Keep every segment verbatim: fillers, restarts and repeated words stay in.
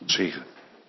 Zegen.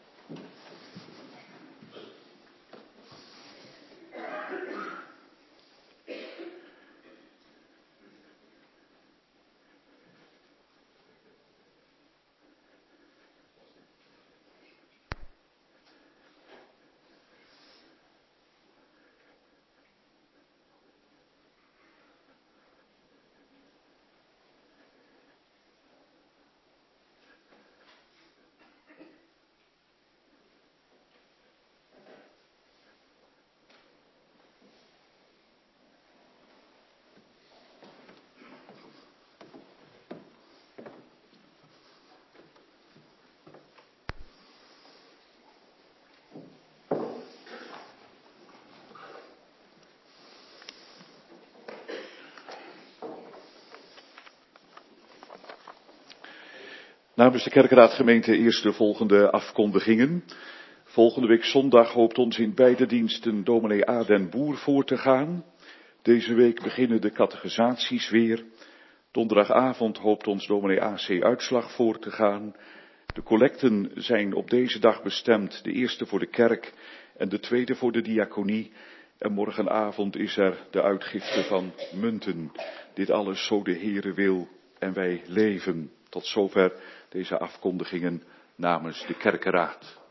Namens de Kerkenraadgemeente eerst de volgende afkondigingen. Volgende week zondag hoopt ons in beide diensten dominee A. den Boer voor te gaan. Deze week beginnen de catechisaties weer. Donderdagavond hoopt ons dominee A C Uitslag voor te gaan. De collecten zijn op deze dag bestemd, de eerste voor de kerk en de tweede voor de diaconie. En morgenavond is er de uitgifte van munten. Dit alles zo de Heere wil en wij leven. Tot zover deze afkondigingen namens de Kerkenraad.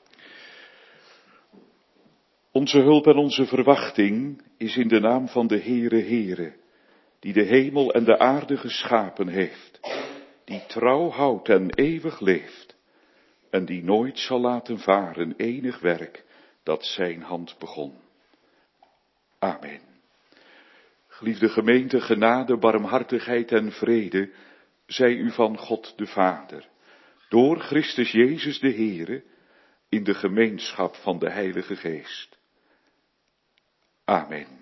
Onze hulp en onze verwachting is in de naam van de Heere Heere, die de hemel en de aarde geschapen heeft, die trouw houdt en eeuwig leeft, en die nooit zal laten varen enig werk dat zijn hand begon. Amen. Geliefde gemeente, genade, barmhartigheid en vrede zij u van God de Vader, door Christus Jezus de Heere, in de gemeenschap van de Heilige Geest. Amen.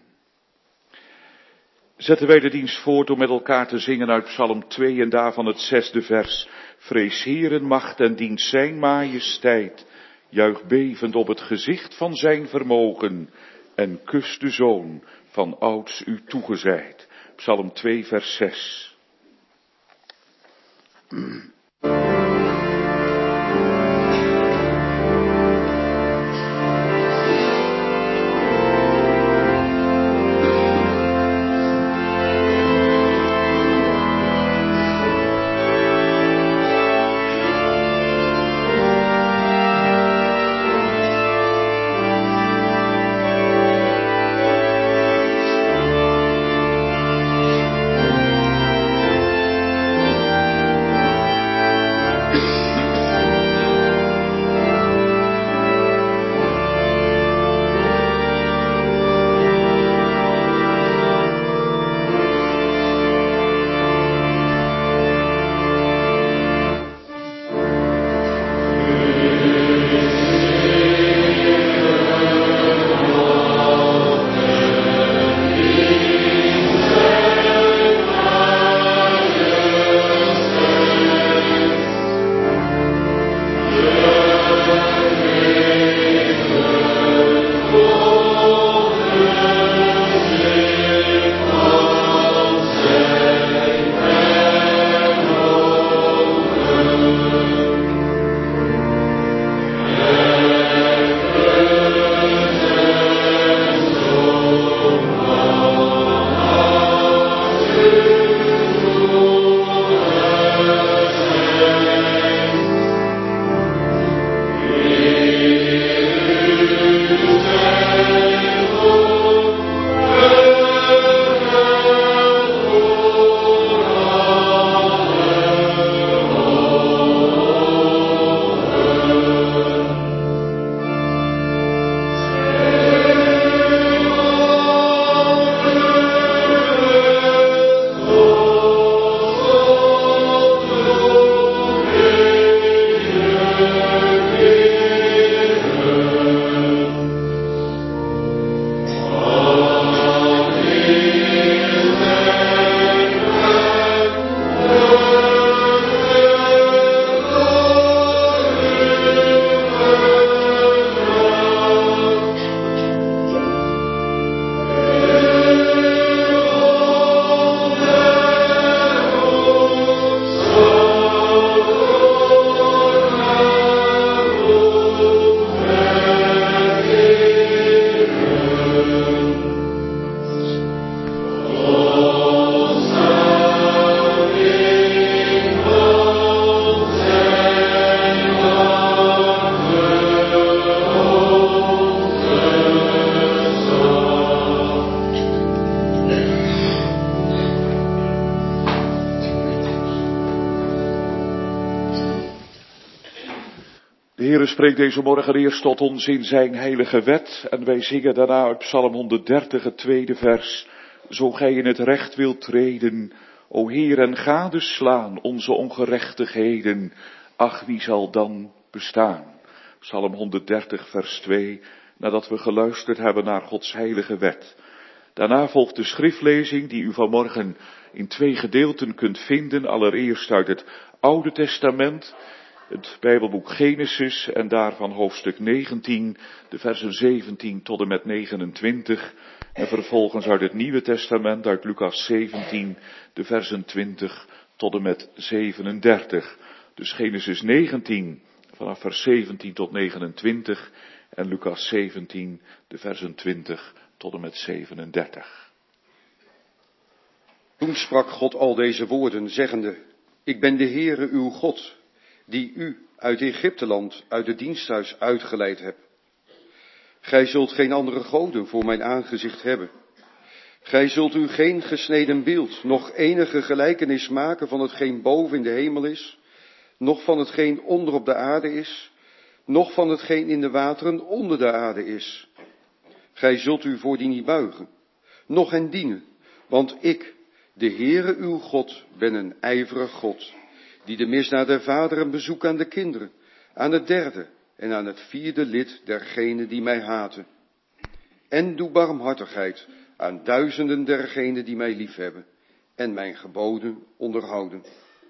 Zetten wij de dienst voort om met elkaar te zingen uit Psalm twee en daarvan het zesde vers. Vrees Heeren macht en dient zijn majesteit, juich bevend op het gezicht van zijn vermogen en kus de Zoon van ouds u toegezeid. Psalm twee vers zes. De Heere spreekt deze morgen eerst tot ons in zijn heilige wet en wij zingen daarna uit Psalm honderddertig het tweede vers. Zo gij in het recht wilt treden, o Heer, en gadeslaan onze ongerechtigheden, ach wie zal dan bestaan? Psalm honderddertig vers twee, nadat we geluisterd hebben naar Gods heilige wet. Daarna volgt de schriftlezing die u vanmorgen in twee gedeelten kunt vinden. Allereerst uit het Oude Testament, het Bijbelboek Genesis en daarvan hoofdstuk negentien, de versen zeventien tot en met negenentwintig. En vervolgens uit het Nieuwe Testament, uit Lucas zeventien, de versen twintig tot en met zevenendertig. Dus Genesis negentien, vanaf vers zeventien tot negenentwintig en Lucas zeventien, de versen twintig tot en met zevenendertig. Toen sprak God al deze woorden, zeggende, ik ben de Heere uw God, die u uit Egypteland, uit het diensthuis uitgeleid heb. Gij zult geen andere goden voor mijn aangezicht hebben. Gij zult u geen gesneden beeld, noch enige gelijkenis maken van hetgeen boven in de hemel is, noch van hetgeen onder op de aarde is, noch van hetgeen in de wateren onder de aarde is. Gij zult u voor die niet buigen, noch hen dienen, want ik, de Heere uw God, ben een ijverig God, die de misdaad der vaderen bezoekt aan de kinderen, aan het derde en aan het vierde lid dergenen die mij haten. En doe barmhartigheid aan duizenden dergenen die mij liefhebben en mijn geboden onderhouden.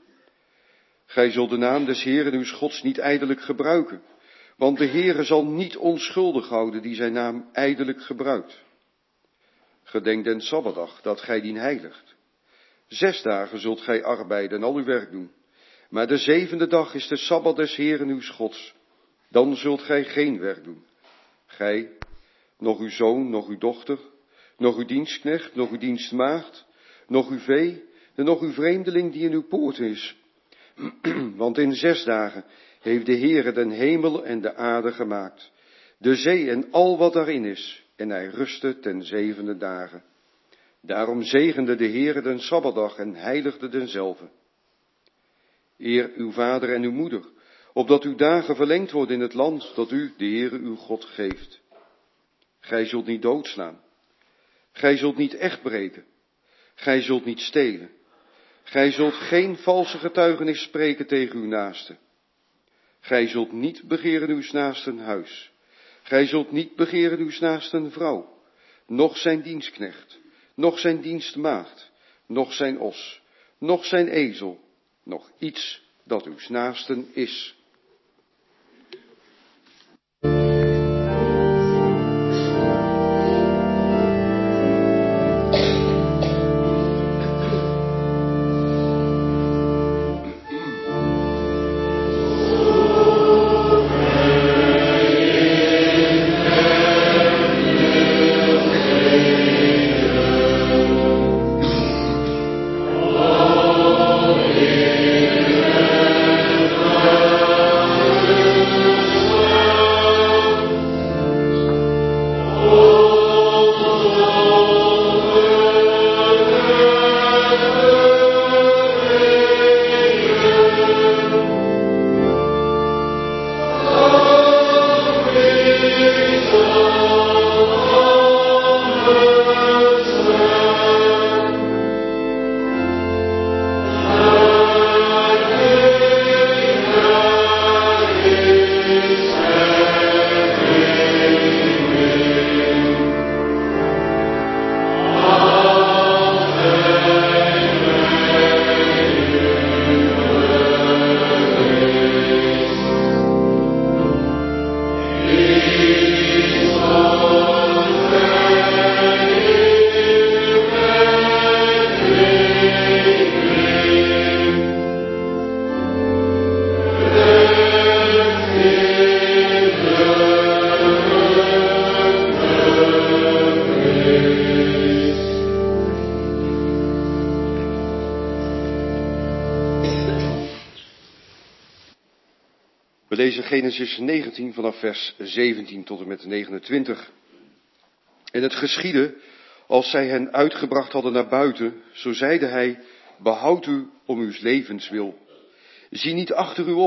Gij zult de naam des Heeren uws Gods niet ijdelijk gebruiken, want de Heere zal niet onschuldig houden die zijn naam ijdelijk gebruikt. Gedenk den Sabbatdag, dat gij dien heiligt. Zes dagen zult gij arbeiden en al uw werk doen, maar de zevende dag is de Sabbat des Heeren uws Gods. Dan zult gij geen werk doen. Gij, nog uw zoon, nog uw dochter, nog uw dienstknecht, nog uw dienstmaagd, nog uw vee, en nog uw vreemdeling die in uw poorten is. Want in zes dagen heeft de Heere den hemel en de aarde gemaakt, de zee en al wat daarin is, en hij rustte ten zevende dagen. Daarom zegende de Heere den Sabbatdag en heiligde denzelve. Eer uw vader en uw moeder, opdat uw dagen verlengd worden in het land dat u, de Heere uw God, geeft. Gij zult niet doodslaan. Gij zult niet echt breken. Gij zult niet stelen. Gij zult geen valse getuigenis spreken tegen uw naaste. Gij zult niet begeren uw naasten huis. Gij zult niet begeren uw naasten vrouw, noch zijn dienstknecht, noch zijn dienstmaagd, noch zijn os, noch zijn ezel, noch iets dat uw naasten is. We lezen Genesis negentien vanaf vers zeventien tot en met negenentwintig. En het geschiedde, als zij hen uitgebracht hadden naar buiten, zo zeide hij, behoud u om uw levenswil. Zie niet achter u om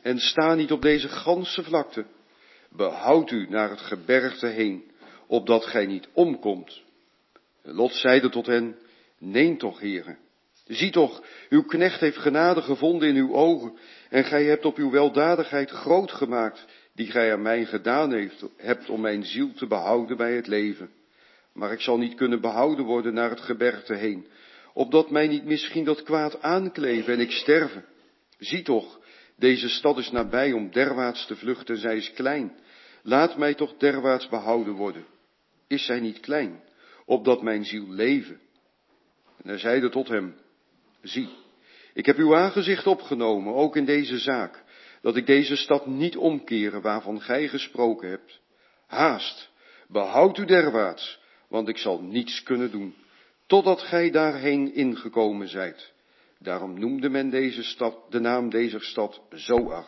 en sta niet op deze ganse vlakte. Behoud u naar het gebergte heen, opdat gij niet omkomt. Lot zeide tot hen, neem toch, heren. Zie toch, uw knecht heeft genade gevonden in uw ogen, en gij hebt op uw weldadigheid groot gemaakt, die gij aan mij gedaan heeft, hebt om mijn ziel te behouden bij het leven. Maar ik zal niet kunnen behouden worden naar het gebergte heen, opdat mij niet misschien dat kwaad aankleven en ik sterven. Zie toch, deze stad is nabij om derwaarts te vluchten, zij is klein. Laat mij toch derwaarts behouden worden. Is zij niet klein, opdat mijn ziel leven? En hij zeide tot hem, zie, ik heb uw aangezicht opgenomen, ook in deze zaak, dat ik deze stad niet omkeren waarvan gij gesproken hebt. Haast, behoud u derwaarts, want ik zal niets kunnen doen, totdat gij daarheen ingekomen zijt. Daarom noemde men deze stad, de naam deze stad Zoar.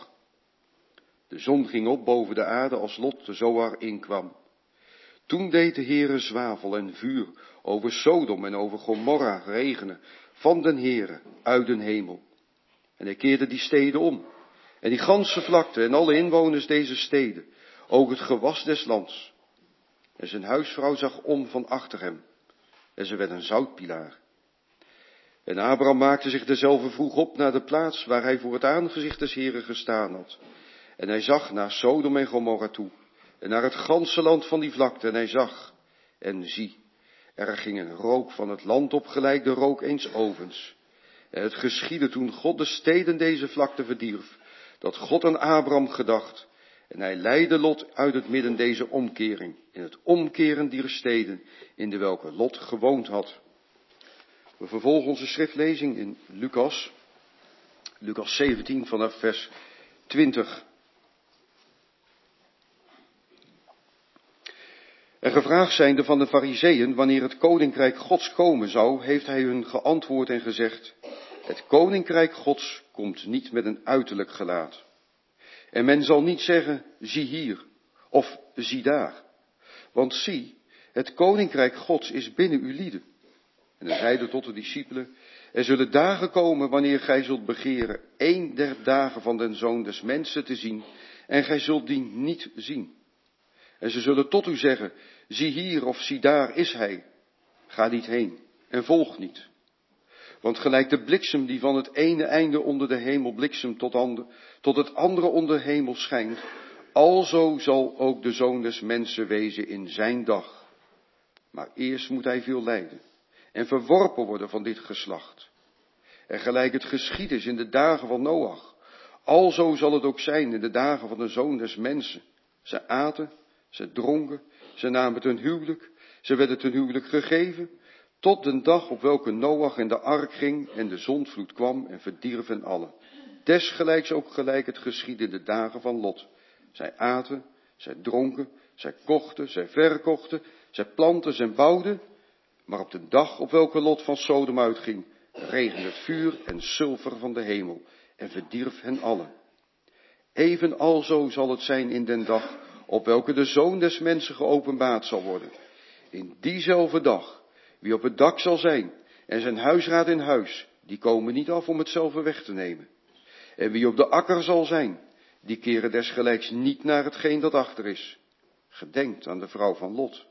De zon ging op boven de aarde als Lot de Zoar inkwam. Toen deed de Heere zwavel en vuur over Sodom en over Gomorra regenen van den Heere uit den hemel. En hij keerde die steden om, en die ganse vlakte en alle inwoners deze steden, ook het gewas des lands. En zijn huisvrouw zag om van achter hem, en ze werd een zoutpilaar. En Abraham maakte zich dezelfde vroeg op naar de plaats waar hij voor het aangezicht des Heeren gestaan had. En hij zag naar Sodom en Gomorra toe, en naar het ganse land van die vlakte, en hij zag, en zie, er ging een rook van het land op gelijk de rook eens ovens. En het geschiedde toen God de steden deze vlakte verdierf, dat God aan Abraham gedacht, en hij leidde Lot uit het midden deze omkering, in het omkeren dier steden, in de welke Lot gewoond had. We vervolgen onze schriftlezing in Lucas, Lucas zeventien vanaf vers twintig. En gevraagd zijnde van de Farizeeën wanneer het koninkrijk Gods komen zou, heeft hij hun geantwoord en gezegd, het koninkrijk Gods komt niet met een uiterlijk gelaat. En men zal niet zeggen, zie hier, of zie daar. Want zie, het koninkrijk Gods is binnen uw lieden. En hij zeide tot de discipelen, er zullen dagen komen wanneer gij zult begeren één der dagen van den Zoon des Mensen te zien, en gij zult die niet zien. En ze zullen tot u zeggen, zie hier of zie daar is hij. Ga niet heen en volg niet. Want gelijk de bliksem die van het ene einde onder de hemel bliksemt tot, ander, tot het andere onder de hemel schijnt, alzo zal ook de Zoon des Mensen wezen in zijn dag. Maar eerst moet hij veel lijden en verworpen worden van dit geslacht. En gelijk het geschied is in de dagen van Noach, alzo zal het ook zijn in de dagen van de Zoon des Mensen. Ze aten, ze dronken, ze namen ten huwelijk, ze werden ten huwelijk gegeven, tot de dag op welke Noach in de ark ging en de zondvloed kwam en verdierf hen allen. Desgelijks ook gelijk het geschiedde in de dagen van Lot. Zij aten, zij dronken, zij kochten, zij verkochten, zij plantten, zij bouwden. Maar op de dag op welke Lot van Sodom uitging, regende het vuur en sulfer van de hemel en verdierf hen allen. Even alzo zal het zijn in den dag op welke de Zoon des Mensen geopenbaard zal worden. In diezelfde dag, wie op het dak zal zijn en zijn huisraad in huis, die komen niet af om hetzelfde weg te nemen. En wie op de akker zal zijn, die keren desgelijks niet naar hetgeen dat achter is. Gedenkt aan de vrouw van Lot.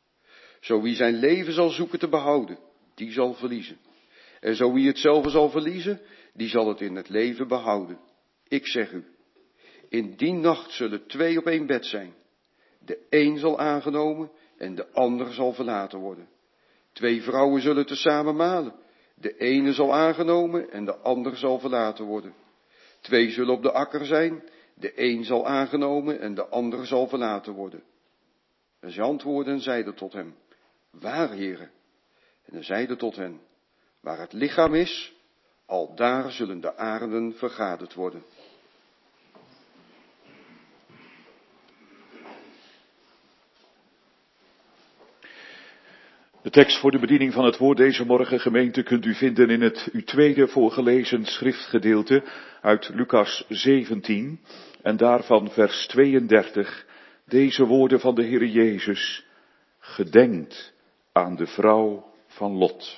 Zo wie zijn leven zal zoeken te behouden, die zal verliezen. En zo wie hetzelfde zal verliezen, die zal het in het leven behouden. Ik zeg u, in die nacht zullen twee op één bed zijn. De een zal aangenomen en de ander zal verlaten worden. Twee vrouwen zullen tezamen malen. De ene zal aangenomen en de ander zal verlaten worden. Twee zullen op de akker zijn. De een zal aangenomen en de ander zal verlaten worden. En zij antwoordden en zeiden tot hem, waar, heren? En hij zeide tot hen, waar het lichaam is, al daar zullen de aarden vergaderd worden. De tekst voor de bediening van het woord deze morgen, gemeente, kunt u vinden in het u tweede voorgelezen schriftgedeelte uit Lucas zeventien en daarvan vers tweeëndertig, deze woorden van de Heere Jezus, gedenkt aan de vrouw van Lot.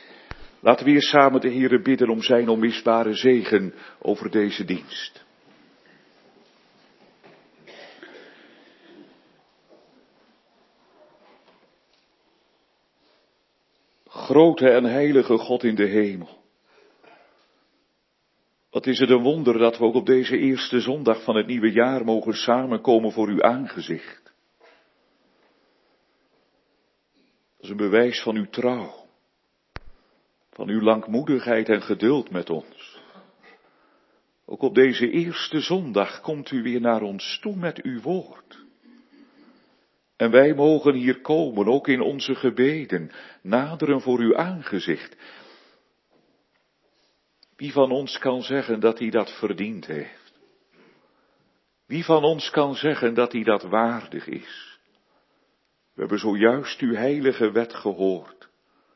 Laten we hier samen de Heere bidden om zijn onmisbare zegen over deze dienst. Grote en heilige God in de hemel. Wat is het een wonder dat we ook op deze eerste zondag van het nieuwe jaar mogen samenkomen voor uw aangezicht. Dat is een bewijs van uw trouw, van uw langmoedigheid en geduld met ons. Ook op deze eerste zondag komt u weer naar ons toe met uw woord. En wij mogen hier komen, ook in onze gebeden, naderen voor uw aangezicht. Wie van ons kan zeggen dat hij dat verdiend heeft? Wie van ons kan zeggen dat hij dat waardig is? We hebben zojuist uw heilige wet gehoord.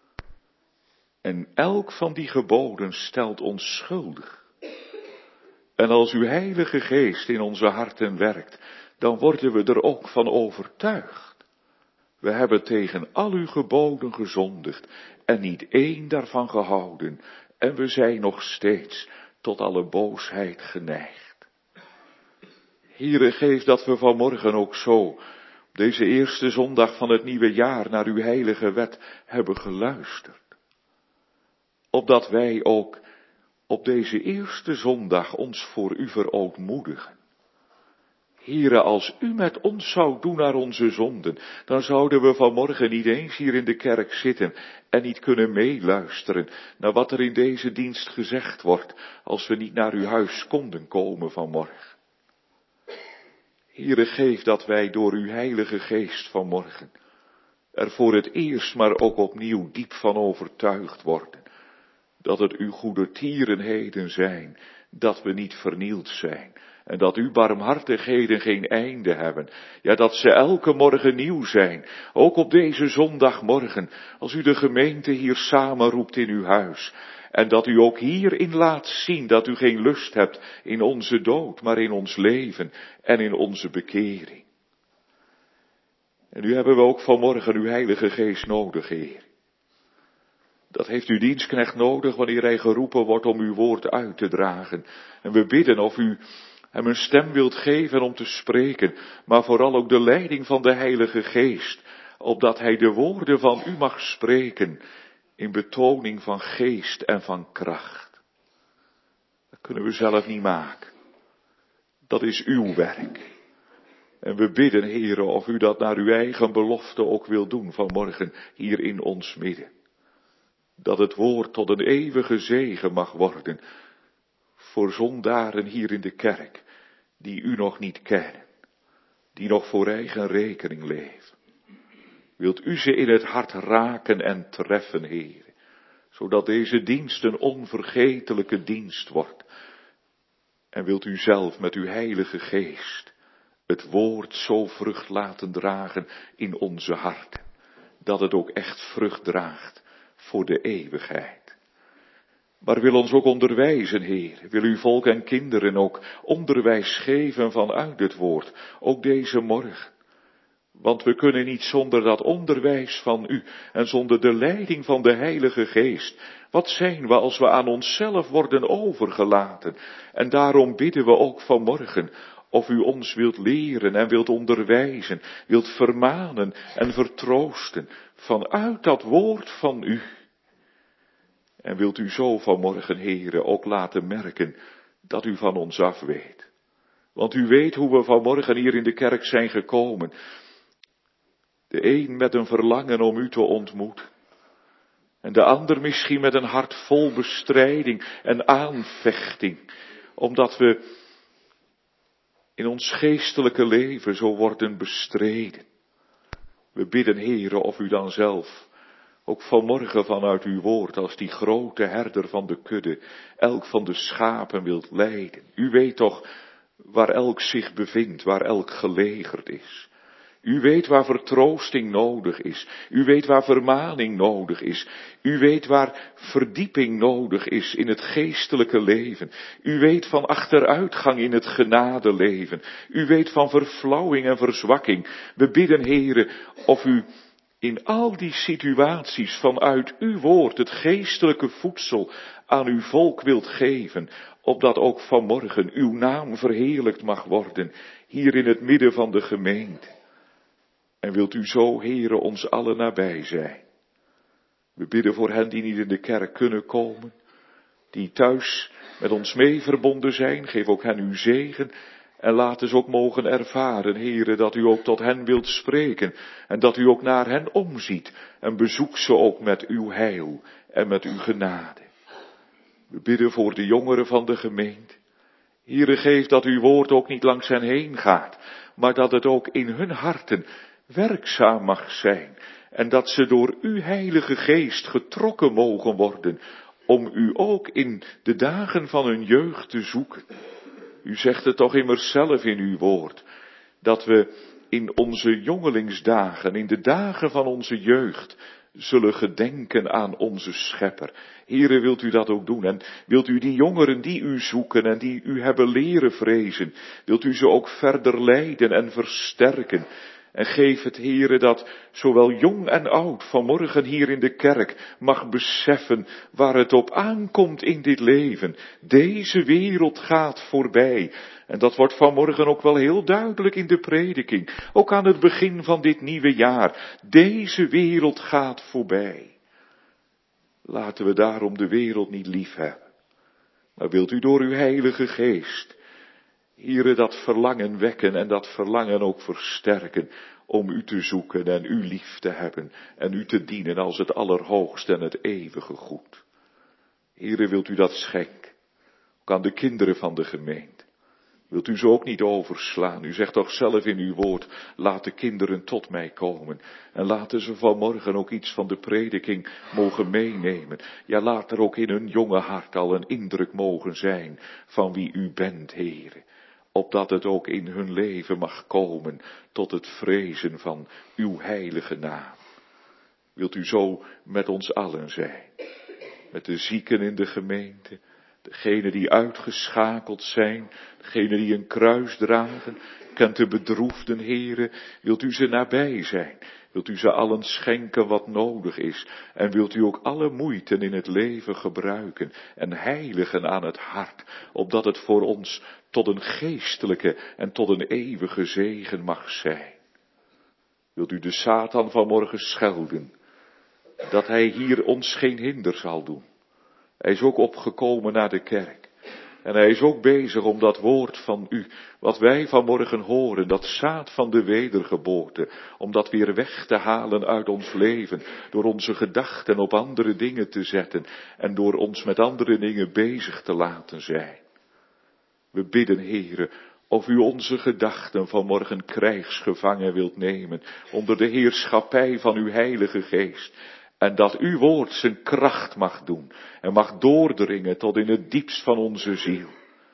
En elk van die geboden stelt ons schuldig. En als uw heilige geest in onze harten werkt, dan worden we er ook van overtuigd. We hebben tegen al uw geboden gezondigd en niet één daarvan gehouden. En we zijn nog steeds tot alle boosheid geneigd. Heere, geef dat we vanmorgen ook zo, op deze eerste zondag van het nieuwe jaar, naar uw heilige wet hebben geluisterd. Opdat wij ook op deze eerste zondag ons voor u verootmoedigen. Heere, als u met ons zou doen naar onze zonden, dan zouden we vanmorgen niet eens hier in de kerk zitten en niet kunnen meeluisteren naar wat er in deze dienst gezegd wordt, als we niet naar uw huis konden komen vanmorgen. Heere, geef dat wij door uw heilige geest vanmorgen er voor het eerst, maar ook opnieuw diep van overtuigd worden, dat het uw goede tierenheden zijn, dat we niet vernield zijn. En dat uw barmhartigheden geen einde hebben. Ja, dat ze elke morgen nieuw zijn. Ook op deze zondagmorgen, als u de gemeente hier samenroept in uw huis. En dat u ook hierin laat zien dat u geen lust hebt in onze dood, maar in ons leven en in onze bekering. En nu hebben we ook vanmorgen uw heilige geest nodig, Heer. Dat heeft uw dienstknecht nodig wanneer hij geroepen wordt om uw woord uit te dragen. En we bidden of u hem een stem wilt geven om te spreken, maar vooral ook de leiding van de Heilige Geest, opdat hij de woorden van u mag spreken in betoning van geest en van kracht. Dat kunnen we zelf niet maken. Dat is uw werk. En we bidden, Heere, of u dat naar uw eigen belofte ook wil doen vanmorgen hier in ons midden. Dat het woord tot een eeuwige zegen mag worden voor zondaren hier in de kerk, die u nog niet kennen, die nog voor eigen rekening leven. Wilt u ze in het hart raken en treffen, Heer, zodat deze dienst een onvergetelijke dienst wordt. En wilt u zelf met uw heilige geest het woord zo vrucht laten dragen in onze harten, dat het ook echt vrucht draagt voor de eeuwigheid. Maar wil ons ook onderwijzen, Heer. Wil uw volk en kinderen ook onderwijs geven vanuit het woord, ook deze morgen. Want we kunnen niet zonder dat onderwijs van u en zonder de leiding van de Heilige Geest. Wat zijn we als we aan onszelf worden overgelaten? En daarom bidden we ook vanmorgen of u ons wilt leren en wilt onderwijzen, wilt vermanen en vertroosten vanuit dat woord van u. En wilt u zo vanmorgen, Heere, ook laten merken dat u van ons af weet. Want u weet hoe we vanmorgen hier in de kerk zijn gekomen. De een met een verlangen om u te ontmoeten. En de ander misschien met een hart vol bestrijding en aanvechting. Omdat we in ons geestelijke leven zo worden bestreden. We bidden, Heere, of u dan zelf ook vanmorgen vanuit uw woord, als die grote herder van de kudde, elk van de schapen wilt leiden. U weet toch waar elk zich bevindt, waar elk gelegerd is. U weet waar vertroosting nodig is. U weet waar vermaning nodig is. U weet waar verdieping nodig is in het geestelijke leven. U weet van achteruitgang in het genadeleven. U weet van verflauwing en verzwakking. We bidden, Heere, of u in al die situaties vanuit uw woord het geestelijke voedsel aan uw volk wilt geven, opdat ook vanmorgen uw naam verheerlijkt mag worden, hier in het midden van de gemeente. En wilt u zo, Heere, ons allen nabij zijn. We bidden voor hen die niet in de kerk kunnen komen, die thuis met ons mee verbonden zijn. Geef ook hen uw zegen en laat ze ook mogen ervaren, Heere, dat u ook tot hen wilt spreken en dat u ook naar hen omziet en bezoek ze ook met uw heil en met uw genade. We bidden voor de jongeren van de gemeente. Heere, geef dat uw woord ook niet langs hen heen gaat, maar dat het ook in hun harten werkzaam mag zijn en dat ze door uw Heilige Geest getrokken mogen worden om u ook in de dagen van hun jeugd te zoeken. U zegt het toch immers zelf in uw woord, dat we in onze jongelingsdagen, in de dagen van onze jeugd, zullen gedenken aan onze Schepper. Heere, wilt u dat ook doen? En wilt u die jongeren die u zoeken en die u hebben leren vrezen, wilt u ze ook verder leiden en versterken? En geef het, Heere, dat zowel jong en oud vanmorgen hier in de kerk mag beseffen waar het op aankomt in dit leven. Deze wereld gaat voorbij. En dat wordt vanmorgen ook wel heel duidelijk in de prediking. Ook aan het begin van dit nieuwe jaar. Deze wereld gaat voorbij. Laten we daarom de wereld niet lief hebben. Maar wilt u door uw Heilige Geest, Heere, dat verlangen wekken en dat verlangen ook versterken om u te zoeken en u lief te hebben en u te dienen als het allerhoogste en het eeuwige goed. Heere, wilt u dat schenken, ook aan de kinderen van de gemeente. Wilt u ze ook niet overslaan? U zegt toch zelf in uw woord, laat de kinderen tot mij komen. En laten ze vanmorgen ook iets van de prediking mogen meenemen. Ja, laat er ook in hun jonge hart al een indruk mogen zijn van wie u bent, Heere. Opdat het ook in hun leven mag komen tot het vrezen van uw heilige naam. Wilt u zo met ons allen zijn? Met de zieken in de gemeente, degenen die uitgeschakeld zijn, degenen die een kruis dragen, kent de bedroefden, Heere, wilt u ze nabij zijn? Wilt u ze allen schenken wat nodig is? En wilt u ook alle moeite in het leven gebruiken en heiligen aan het hart, opdat het voor ons tot een geestelijke en tot een eeuwige zegen mag zijn? Wilt u de Satan vanmorgen schelden, dat hij hier ons geen hinder zal doen? Hij is ook opgekomen naar de kerk. En hij is ook bezig om dat woord van u, wat wij vanmorgen horen, dat zaad van de wedergeboorte, om dat weer weg te halen uit ons leven, door onze gedachten op andere dingen te zetten en door ons met andere dingen bezig te laten zijn. We bidden, Heere, of u onze gedachten vanmorgen krijgsgevangen wilt nemen, onder de heerschappij van uw Heilige Geest. En dat uw woord zijn kracht mag doen en mag doordringen tot in het diepst van onze ziel.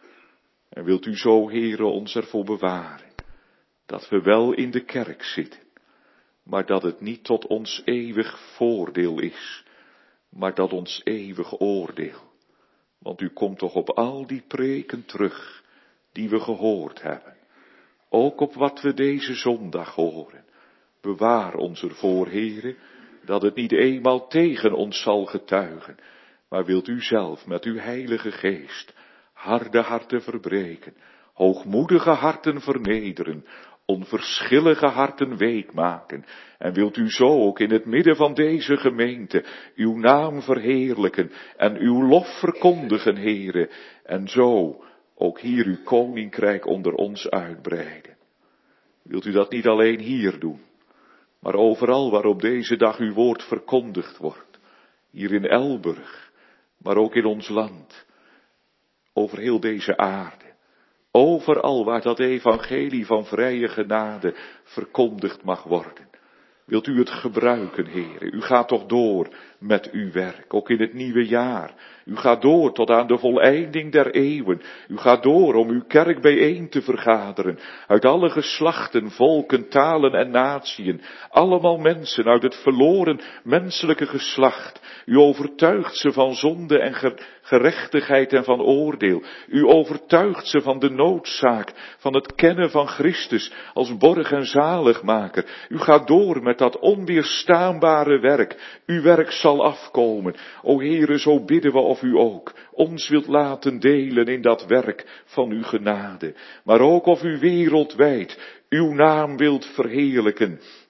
En wilt u zo, Heere, ons ervoor bewaren, dat we wel in de kerk zitten, maar dat het niet tot ons eeuwig voordeel is, maar dat ons eeuwig oordeel. Want u komt toch op al die preken terug die we gehoord hebben. Ook op wat we deze zondag horen. Bewaar ons ervoor, Heere, dat het niet eenmaal tegen ons zal getuigen, maar wilt u zelf met uw Heilige Geest harde harten verbreken, hoogmoedige harten vernederen, onverschillige harten week maken, en wilt u zo ook in het midden van deze gemeente uw naam verheerlijken en uw lof verkondigen, Heere, en zo ook hier uw koninkrijk onder ons uitbreiden. Wilt u dat niet alleen hier doen, maar overal waar op deze dag uw woord verkondigd wordt, hier in Elburg, maar ook in ons land, over heel deze aarde, overal waar dat evangelie van vrije genade verkondigd mag worden. Wilt u het gebruiken, Heere? U gaat toch door met uw werk, ook in het nieuwe jaar. U gaat door tot aan de voleinding der eeuwen. U gaat door om uw kerk bijeen te vergaderen. Uit alle geslachten, volken, talen en natieën. Allemaal mensen uit het verloren menselijke geslacht. U overtuigt ze van zonde en gerechtigheid en van oordeel. U overtuigt ze van de noodzaak van het kennen van Christus als borg en zaligmaker. U gaat door met dat onweerstaanbare werk. Uw werk zal afkomen. O Heere, zo bidden we of u ook ons wilt laten delen in dat werk van uw genade. Maar ook of u wereldwijd uw naam wilt verheerlijken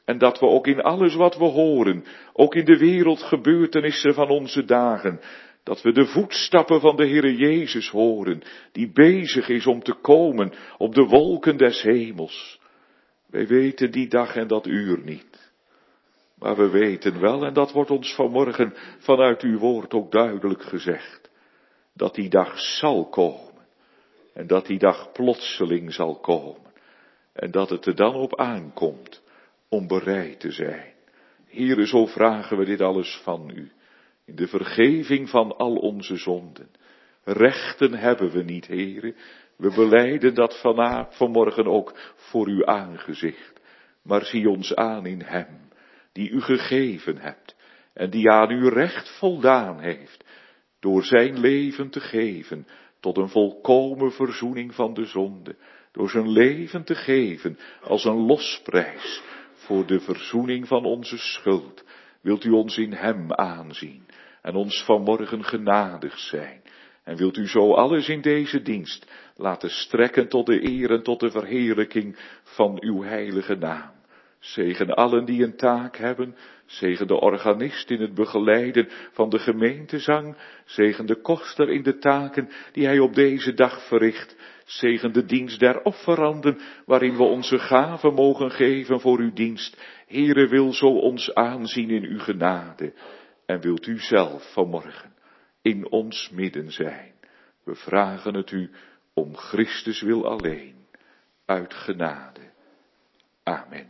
En dat we ook in alles wat we horen, ook in de wereldgebeurtenissen van onze dagen, dat we de voetstappen van de Heere Jezus horen, die bezig is om te komen op de wolken des hemels. Wij weten die dag en dat uur niet. Maar we weten wel, en dat wordt ons vanmorgen vanuit uw woord ook duidelijk gezegd, dat die dag zal komen. En dat die dag plotseling zal komen. En dat het er dan op aankomt om bereid te zijn. Heere, zo vragen we dit alles van u. In de vergeving van al onze zonden. Rechten hebben we niet, Heere. We belijden dat vanavond, vanmorgen ook voor uw aangezicht. Maar zie ons aan in hem, die u gegeven hebt. En die aan uw recht voldaan heeft. Door zijn leven te geven tot een volkomen verzoening van de zonde. Door zijn leven te geven als een losprijs voor de verzoening van onze schuld. Wilt u ons in hem aanzien en ons vanmorgen genadig zijn. En wilt u zo alles in deze dienst laten strekken tot de eer en tot de verheerlijking van uw heilige naam. Zegen allen die een taak hebben, zegen de organist in het begeleiden van de gemeentezang, zegen de koster in de taken die hij op deze dag verricht, zegen de dienst der offeranden, waarin we onze gaven mogen geven voor uw dienst. Heere, wil zo ons aanzien in uw genade, en wilt u zelf vanmorgen in ons midden zijn. We vragen het u om Christus wil alleen, uit genade. Amen.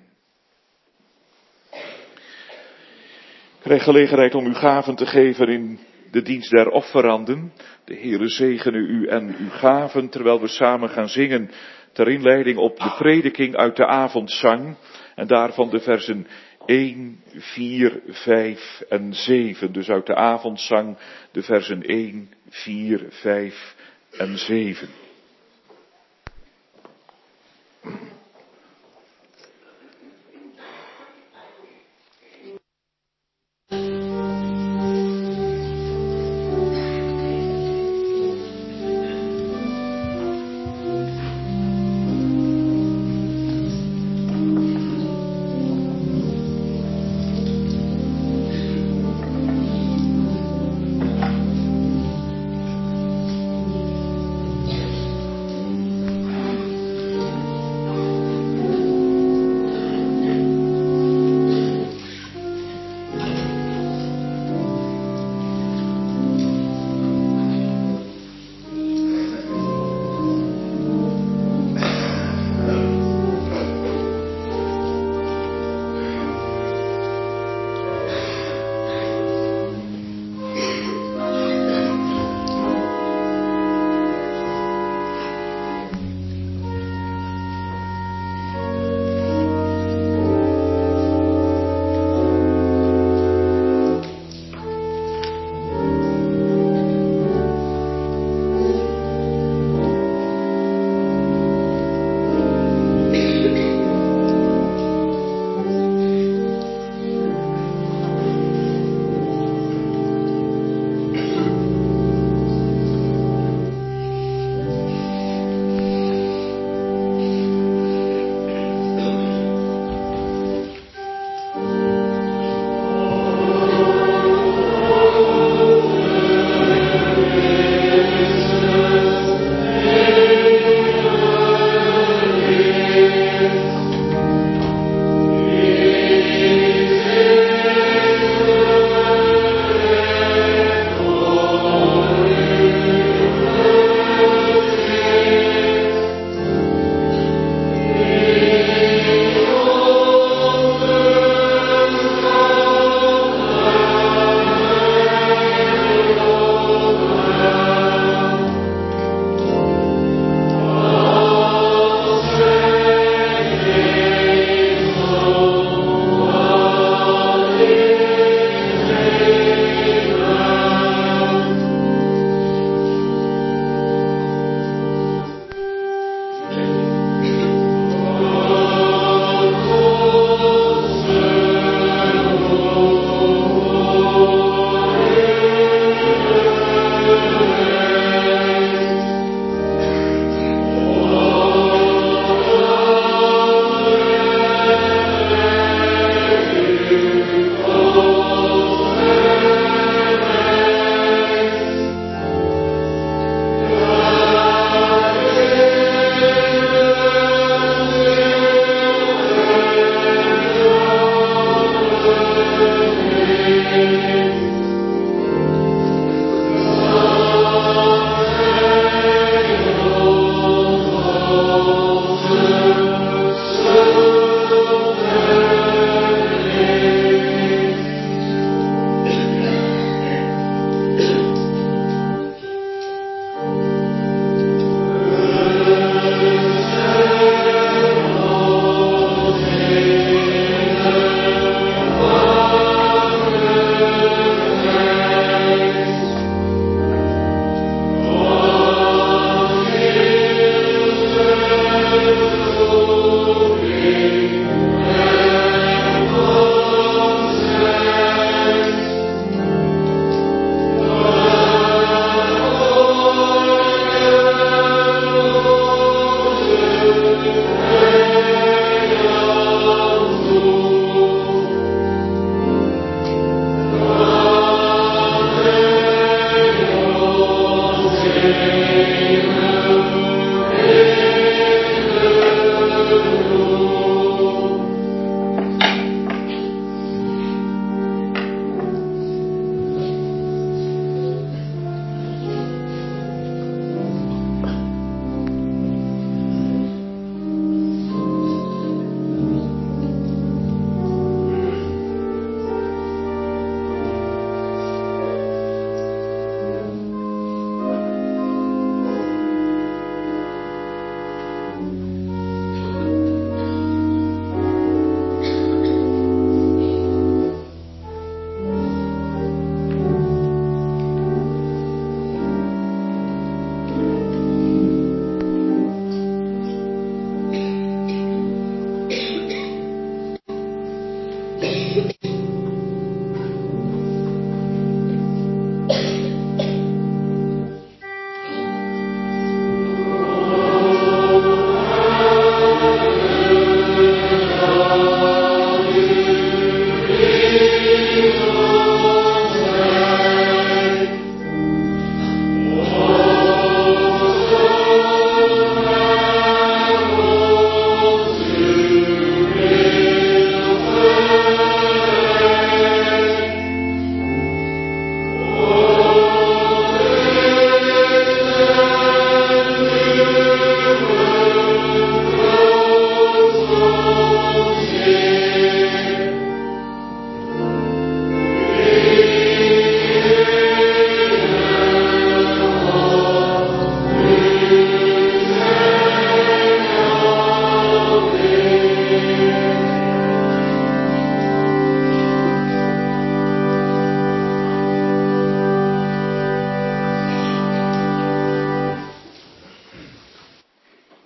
Ik krijg gelegenheid om u gaven te geven in de dienst der offeranden. De Heere zegene u en uw gaven, terwijl we samen gaan zingen ter inleiding op de prediking uit de avondzang. En daarvan de versen één, vier, vijf en zeven. Dus uit de avondzang de versen één, vier, vijf en zeven.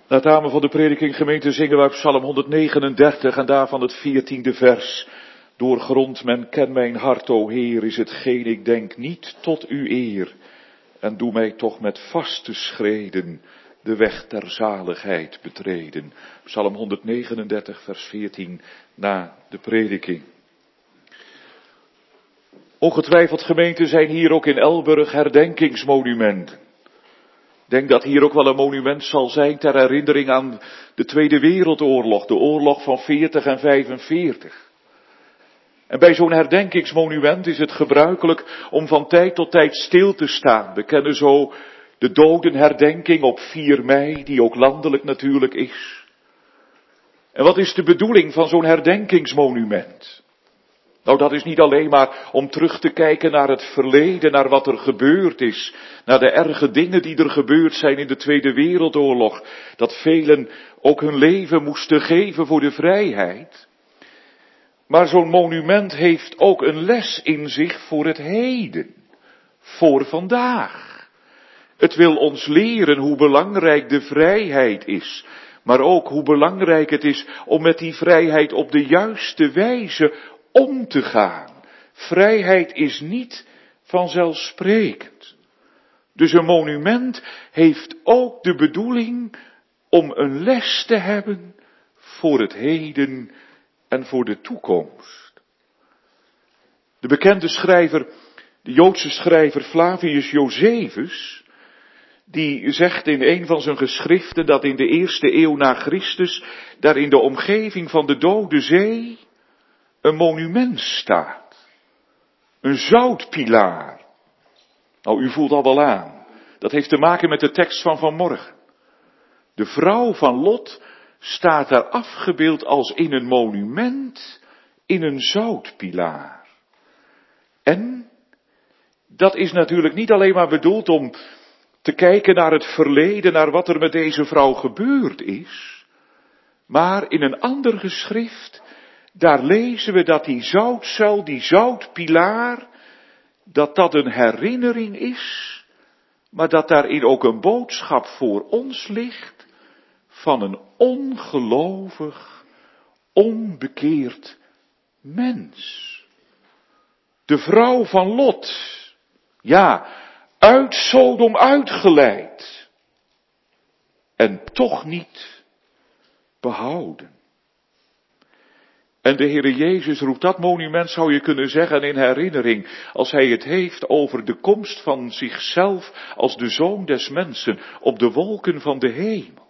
Na het amen van de prediking gemeente zingen wij Psalm honderdnegenendertig en daarvan het veertiende vers. Doorgrond men ken mijn hart, o Heer, is hetgeen ik denk niet tot uw eer. En doe mij toch met vaste schreden de weg der zaligheid betreden. Psalm honderdnegenendertig vers veertien na de prediking. Ongetwijfeld gemeente zijn hier ook in Elburg herdenkingsmonumenten. Ik denk dat hier ook wel een monument zal zijn ter herinnering aan de Tweede Wereldoorlog, de oorlog van veertig en vijfenveertig. En bij zo'n herdenkingsmonument is het gebruikelijk om van tijd tot tijd stil te staan. We kennen zo de dodenherdenking op vier mei, die ook landelijk natuurlijk is. En wat is de bedoeling van zo'n herdenkingsmonument? Nou, dat is niet alleen maar om terug te kijken naar het verleden, naar wat er gebeurd is, naar de erge dingen die er gebeurd zijn in de Tweede Wereldoorlog, dat velen ook hun leven moesten geven voor de vrijheid. Maar zo'n monument heeft ook een les in zich voor het heden, voor vandaag. Het wil ons leren hoe belangrijk de vrijheid is, maar ook hoe belangrijk het is om met die vrijheid op de juiste wijze om te gaan. Vrijheid is niet vanzelfsprekend. Dus een monument heeft ook de bedoeling om een les te hebben voor het heden en voor de toekomst. De bekende schrijver, de Joodse schrijver Flavius Josephus, die zegt in een van zijn geschriften dat in de eerste eeuw na Christus daar in de omgeving van de Dode Zee een monument staat. Een zoutpilaar. Nou, u voelt al wel aan. Dat heeft te maken met de tekst van vanmorgen. De vrouw van Lot staat daar afgebeeld als in een monument, in een zoutpilaar. En dat is natuurlijk niet alleen maar bedoeld om te kijken naar het verleden, naar wat er met deze vrouw gebeurd is, maar in een ander geschrift, daar lezen we dat die zoutzuil, die zoutpilaar, dat dat een herinnering is, maar dat daarin ook een boodschap voor ons ligt van een ongelovig, onbekeerd mens. De vrouw van Lot, ja, uit Sodom uitgeleid en toch niet behouden. En de Heere Jezus roept dat monument, zou je kunnen zeggen, in herinnering, als hij het heeft over de komst van zichzelf als de Zoon des Mensen op de wolken van de hemel.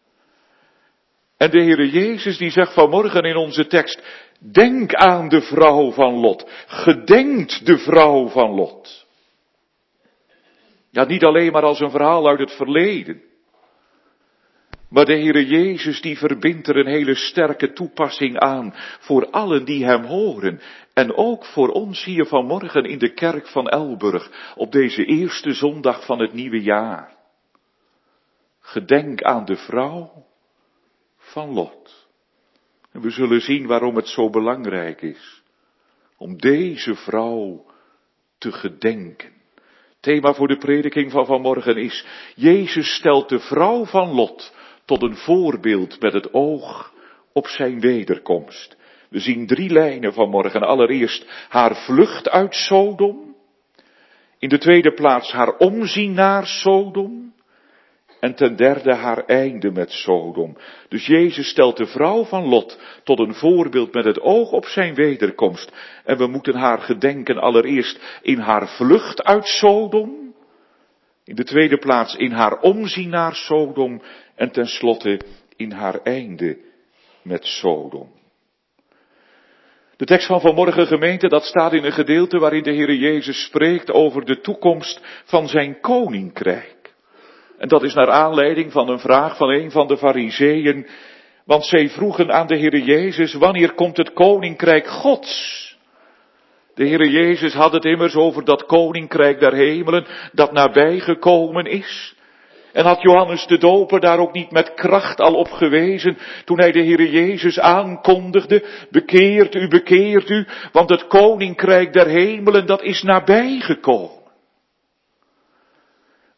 En de Heere Jezus die zegt vanmorgen in onze tekst, denk aan de vrouw van Lot, gedenkt de vrouw van Lot. Ja, niet alleen maar als een verhaal uit het verleden. Maar de Heere Jezus die verbindt er een hele sterke toepassing aan voor allen die hem horen. En ook voor ons hier vanmorgen in de kerk van Elburg op deze eerste zondag van het nieuwe jaar. Gedenk aan de vrouw van Lot. En we zullen zien waarom het zo belangrijk is om deze vrouw te gedenken. Thema voor de prediking van vanmorgen is, Jezus stelt de vrouw van Lot tot een voorbeeld met het oog op zijn wederkomst. We zien drie lijnen vanmorgen. Allereerst haar vlucht uit Sodom. In de tweede plaats haar omzien naar Sodom. En ten derde haar einde met Sodom. Dus Jezus stelt de vrouw van Lot tot een voorbeeld met het oog op zijn wederkomst. En we moeten haar gedenken allereerst in haar vlucht uit Sodom. In de tweede plaats in haar omzien naar Sodom. En tenslotte in haar einde met Sodom. De tekst van vanmorgen gemeente, dat staat in een gedeelte waarin de Heere Jezus spreekt over de toekomst van zijn koninkrijk. En dat is naar aanleiding van een vraag van een van de Farizeeën, want zij vroegen aan de Heere Jezus, wanneer komt het koninkrijk Gods? De Heere Jezus had het immers over dat koninkrijk der hemelen, dat nabijgekomen is. En had Johannes de Doper daar ook niet met kracht al op gewezen, toen hij de Heere Jezus aankondigde, bekeert u, bekeert u, want het koninkrijk der hemelen, dat is nabijgekomen.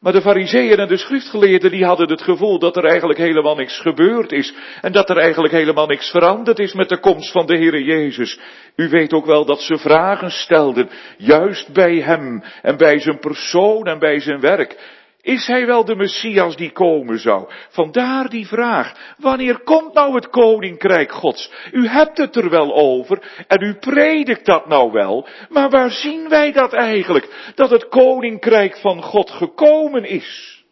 Maar de farizeeën en de schriftgeleerden die hadden het gevoel dat er eigenlijk helemaal niks gebeurd is. En dat er eigenlijk helemaal niks veranderd is met de komst van de Heere Jezus. U weet ook wel dat ze vragen stelden, juist bij hem en bij zijn persoon en bij zijn werk. Is hij wel de Messias die komen zou? Vandaar die vraag, wanneer komt nou het koninkrijk Gods? U hebt het er wel over en u predikt dat nou wel, maar waar zien wij dat eigenlijk? Dat het koninkrijk van God gekomen is.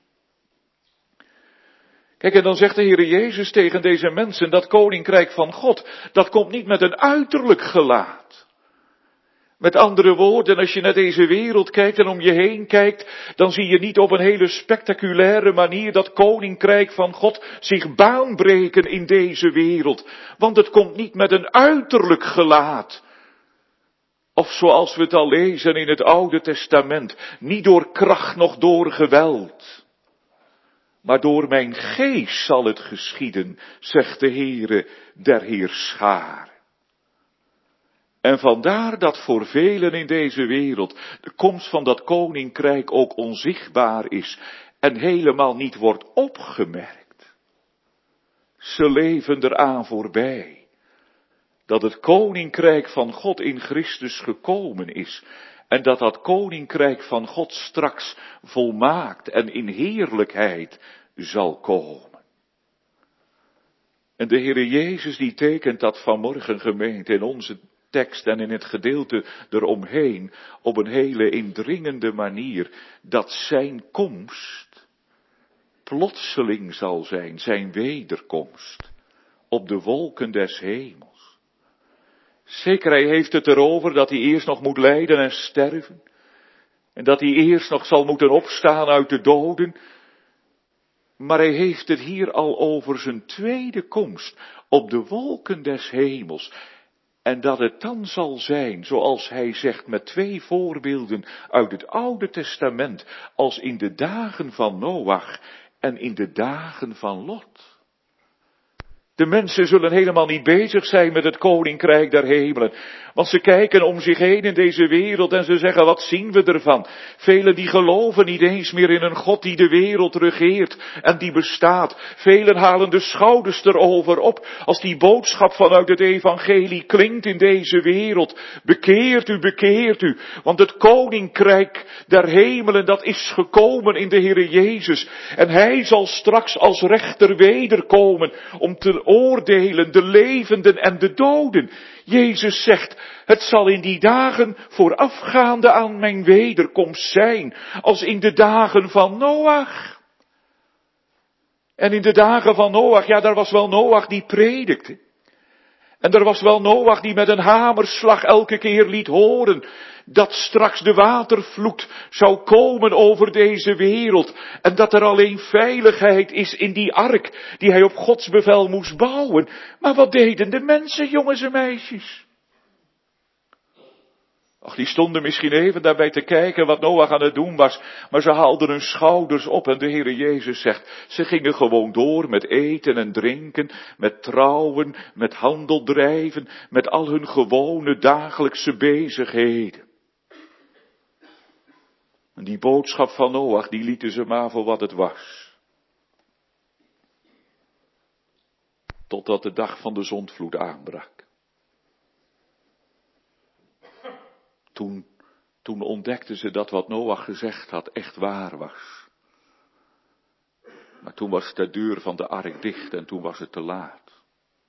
Kijk, en dan zegt de Heere Jezus tegen deze mensen, dat koninkrijk van God, dat komt niet met een uiterlijk gelaat. Met andere woorden, als je naar deze wereld kijkt en om je heen kijkt, dan zie je niet op een hele spectaculaire manier dat koninkrijk van God zich baanbreken in deze wereld. Want het komt niet met een uiterlijk gelaat. Of zoals we het al lezen in het Oude Testament, niet door kracht noch door geweld. Maar door mijn geest zal het geschieden, zegt de Heere der Heerscharen. En vandaar dat voor velen in deze wereld de komst van dat koninkrijk ook onzichtbaar is en helemaal niet wordt opgemerkt. Ze leven eraan voorbij dat het koninkrijk van God in Christus gekomen is en dat dat koninkrijk van God straks volmaakt en in heerlijkheid zal komen. En de Heere Jezus die tekent dat vanmorgen, gemeente, in onze tekst en in het gedeelte eromheen op een hele indringende manier, dat zijn komst plotseling zal zijn, zijn wederkomst op de wolken des hemels. Zeker, hij heeft het erover dat hij eerst nog moet lijden en sterven en dat hij eerst nog zal moeten opstaan uit de doden. Maar hij heeft het hier al over zijn tweede komst op de wolken des hemels. En dat het dan zal zijn, zoals hij zegt met twee voorbeelden uit het Oude Testament, als in de dagen van Noach en in de dagen van Lot. De mensen zullen helemaal niet bezig zijn met het koninkrijk der hemelen. Want ze kijken om zich heen in deze wereld en ze zeggen, wat zien we ervan? Velen die geloven niet eens meer in een God die de wereld regeert en die bestaat. Velen halen de schouders erover op als die boodschap vanuit het evangelie klinkt in deze wereld. Bekeert u, bekeert u. Want het koninkrijk der hemelen, dat is gekomen in de Heere Jezus. En hij zal straks als rechter wederkomen om te oordelen de levenden en de doden. Jezus zegt, het zal in die dagen voorafgaande aan mijn wederkomst zijn, als in de dagen van Noach. En in de dagen van Noach, ja, daar was wel Noach die predikte. En er was wel Noach die met een hamerslag elke keer liet horen dat straks de watervloed zou komen over deze wereld. En dat er alleen veiligheid is in die ark die hij op Gods bevel moest bouwen. Maar wat deden de mensen, jongens en meisjes? Ach, die stonden misschien even daarbij te kijken wat Noach aan het doen was, maar ze haalden hun schouders op en de Heere Jezus zegt, ze gingen gewoon door met eten en drinken, met trouwen, met handel drijven, met al hun gewone dagelijkse bezigheden. En die boodschap van Noach, die lieten ze maar voor wat het was. Totdat de dag van de zondvloed aanbrak. Toen, toen ontdekten ze dat wat Noach gezegd had echt waar was. Maar toen was de deur van de ark dicht en toen was het te laat.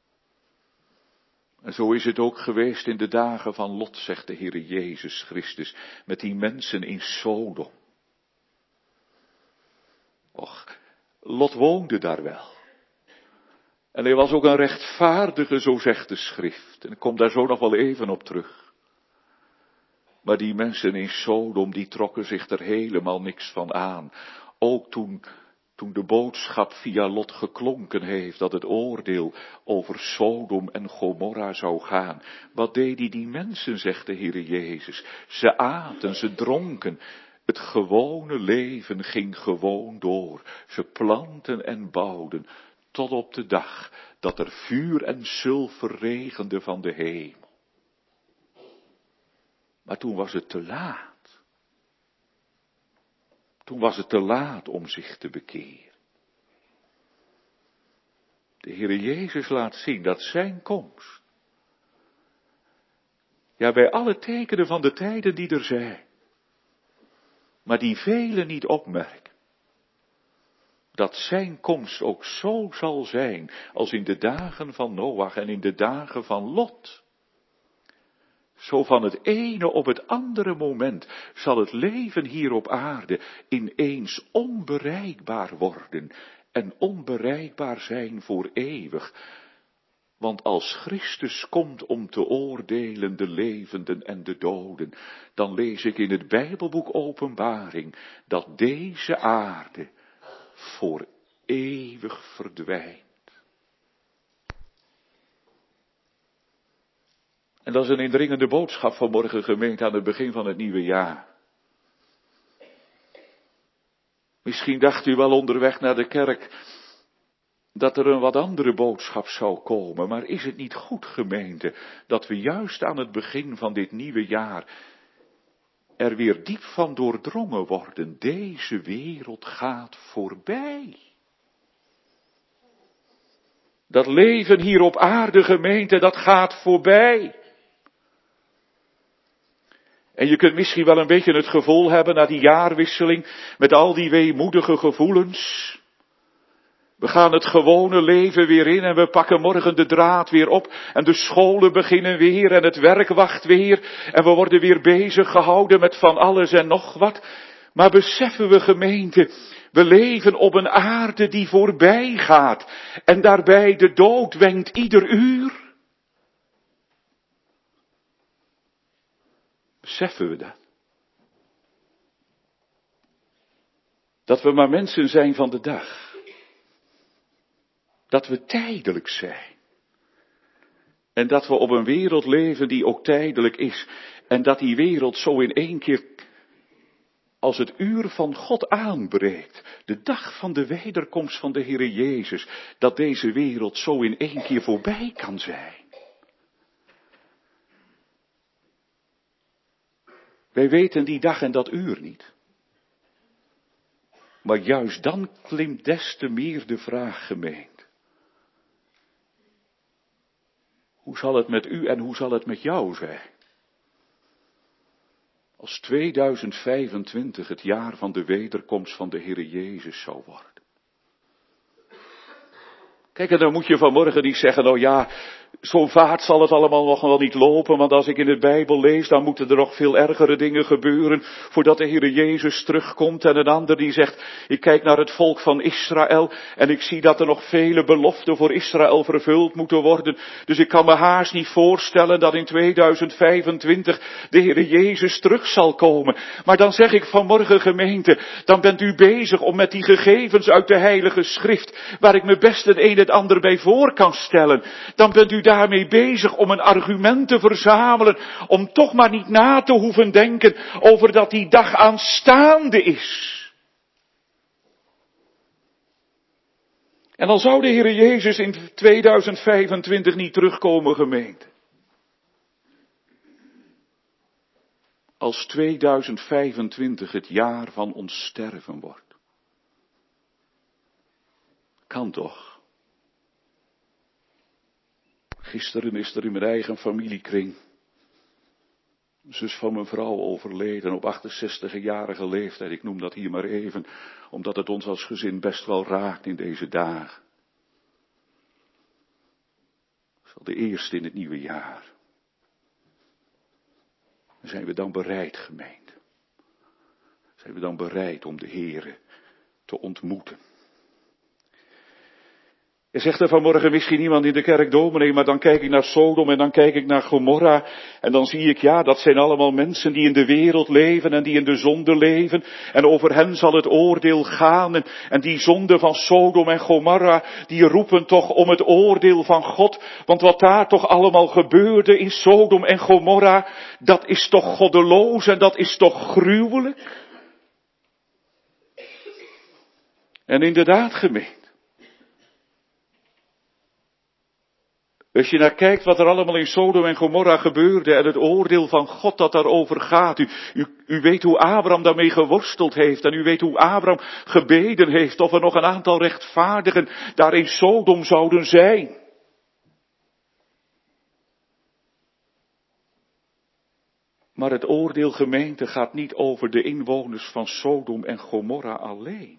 En zo is het ook geweest in de dagen van Lot, zegt de Heere Jezus Christus, met die mensen in Sodom. Och, Lot woonde daar wel. En hij was ook een rechtvaardige, zo zegt de schrift. En ik kom daar zo nog wel even op terug. Maar die mensen in Sodom, die trokken zich er helemaal niks van aan. Ook toen, toen de boodschap via Lot geklonken heeft dat het oordeel over Sodom en Gomorra zou gaan. Wat deden die mensen, zegt de Heere Jezus. Ze aten, ze dronken. Het gewone leven ging gewoon door. Ze planten en bouwden tot op de dag dat er vuur en zilver regende van de hemel. Maar toen was het te laat. Toen was het te laat om zich te bekeren. De Heere Jezus laat zien dat zijn komst, ja, bij alle tekenen van de tijden die er zijn, maar die velen niet opmerken, dat zijn komst ook zo zal zijn als in de dagen van Noach en in de dagen van Lot. Zo van het ene op het andere moment zal het leven hier op aarde ineens onbereikbaar worden en onbereikbaar zijn voor eeuwig. Want als Christus komt om te oordelen de levenden en de doden, dan lees ik in het Bijbelboek Openbaring dat deze aarde voor eeuwig verdwijnt. En dat is een indringende boodschap vanmorgen, gemeente, aan het begin van het nieuwe jaar. Misschien dacht u wel onderweg naar de kerk dat er een wat andere boodschap zou komen, maar is het niet goed, gemeente, dat we juist aan het begin van dit nieuwe jaar er weer diep van doordrongen worden? Deze wereld gaat voorbij. Dat leven hier op aarde, gemeente, dat gaat voorbij. En je kunt misschien wel een beetje het gevoel hebben na die jaarwisseling, met al die weemoedige gevoelens. We gaan het gewone leven weer in en we pakken morgen de draad weer op en de scholen beginnen weer en het werk wacht weer en we worden weer bezig gehouden met van alles en nog wat. Maar beseffen we, gemeente, we leven op een aarde die voorbij gaat en daarbij de dood wenkt ieder uur. Beseffen we dat? Dat we maar mensen zijn van de dag. Dat we tijdelijk zijn. En dat we op een wereld leven die ook tijdelijk is. En dat die wereld zo in één keer, als het uur van God aanbreekt, de dag van de wederkomst van de Heere Jezus, dat deze wereld zo in één keer voorbij kan zijn. Wij weten die dag en dat uur niet. Maar juist dan klimt des te meer de vraag, gemeente. Hoe zal het met u en hoe zal het met jou zijn? Als tweeduizend vijfentwintig het jaar van de wederkomst van de Heere Jezus zou worden. Kijk, en dan moet je vanmorgen niet zeggen, nou ja, zo vaart zal het allemaal nog wel niet lopen, want als ik in de Bijbel lees, dan moeten er nog veel ergere dingen gebeuren voordat de Heere Jezus terugkomt. En een ander die zegt, ik kijk naar het volk van Israël en ik zie dat er nog vele beloften voor Israël vervuld moeten worden. Dus ik kan me haast niet voorstellen dat in tweeduizend vijfentwintig de Heere Jezus terug zal komen. Maar dan zeg ik vanmorgen, gemeente, dan bent u bezig om met die gegevens uit de Heilige Schrift, waar ik me best het een en het ander bij voor kan stellen, dan bent u daarmee bezig om een argument te verzamelen, om toch maar niet na te hoeven denken over dat die dag aanstaande is. En dan zou de Heere Jezus in tweeduizend vijfentwintig niet terugkomen, gemeente. Als tweeduizend vijfentwintig het jaar van ons sterven wordt. Kan toch? Gisteren is er in mijn eigen familiekring een zus van mijn vrouw overleden op achtenzestigjarige leeftijd. Ik noem dat hier maar even, omdat het ons als gezin best wel raakt in deze dagen. Dat is al de eerste in het nieuwe jaar. Zijn we dan bereid, gemeente? Zijn we dan bereid om de Heere te ontmoeten? Er zegt er vanmorgen misschien iemand in de kerk, dominee, maar dan kijk ik naar Sodom en dan kijk ik naar Gomorra en dan zie ik, ja, dat zijn allemaal mensen die in de wereld leven en die in de zonde leven en over hen zal het oordeel gaan en, en die zonde van Sodom en Gomorra, die roepen toch om het oordeel van God, want wat daar toch allemaal gebeurde in Sodom en Gomorra, dat is toch goddeloos en dat is toch gruwelijk? En inderdaad, gemeente. Als je naar kijkt wat er allemaal in Sodom en Gomorra gebeurde en het oordeel van God dat daarover gaat. U, u, u weet hoe Abraham daarmee geworsteld heeft en u weet hoe Abraham gebeden heeft of er nog een aantal rechtvaardigen daar in Sodom zouden zijn. Maar het oordeel, gemeente, gaat niet over de inwoners van Sodom en Gomorra alleen.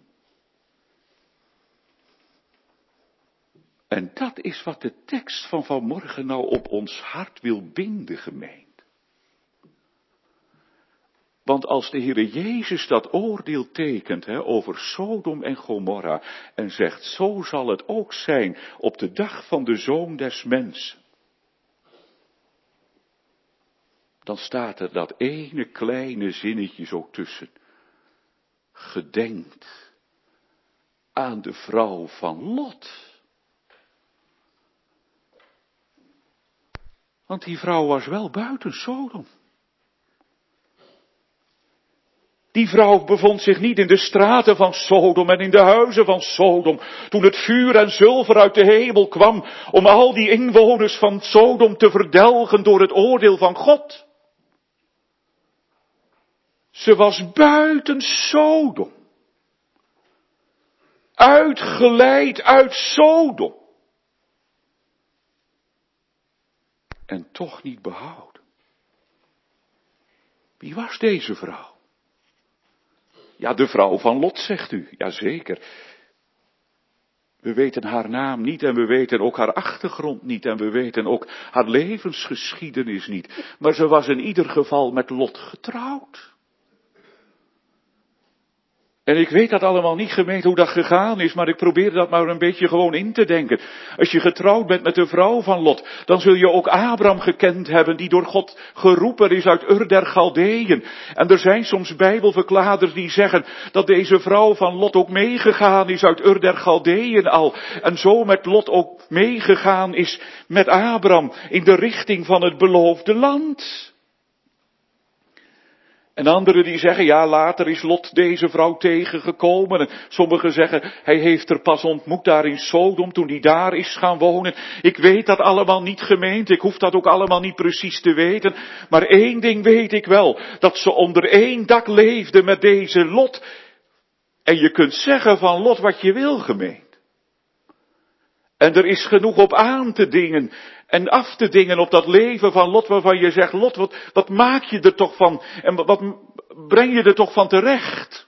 En dat is wat de tekst van vanmorgen nou op ons hart wil binden, gemeente. Want als de Heere Jezus dat oordeel tekent hè, over Sodom en Gomorra en zegt, zo zal het ook zijn op de dag van de Zoon des Mensen. Dan staat er dat ene kleine zinnetje zo tussen. Gedenkt aan de vrouw van Lot. Want die vrouw was wel buiten Sodom. Die vrouw bevond zich niet in de straten van Sodom en in de huizen van Sodom, toen het vuur en zilver uit de hemel kwam om al die inwoners van Sodom te verdelgen door het oordeel van God. Ze was buiten Sodom. Uitgeleid uit Sodom. En toch niet behouden. Wie was deze vrouw? Ja, de vrouw van Lot, zegt u. Jazeker. We weten haar naam niet en we weten ook haar achtergrond niet en we weten ook haar levensgeschiedenis niet. Maar ze was in ieder geval met Lot getrouwd. En ik weet dat allemaal niet, gemeente, hoe dat gegaan is, maar ik probeer dat maar een beetje gewoon in te denken. Als je getrouwd bent met de vrouw van Lot, dan zul je ook Abraham gekend hebben, die door God geroepen is uit Ur der Galdeeën. En er zijn soms bijbelverkladers die zeggen dat deze vrouw van Lot ook meegegaan is uit Ur der Galdeeën al. En zo met Lot ook meegegaan is met Abraham in de richting van het beloofde land. En anderen die zeggen, ja, later is Lot deze vrouw tegengekomen. En sommigen zeggen, hij heeft haar pas ontmoet daar in Sodom, toen hij daar is gaan wonen. Ik weet dat allemaal niet, gemeente, ik hoef dat ook allemaal niet precies te weten. Maar één ding weet ik wel, dat ze onder één dak leefden met deze Lot. En je kunt zeggen van Lot wat je wil, gemeente. En er is genoeg op aan te dingen en af te dingen op dat leven van Lot, waarvan je zegt, Lot, wat, wat maak je er toch van en wat, wat breng je er toch van terecht?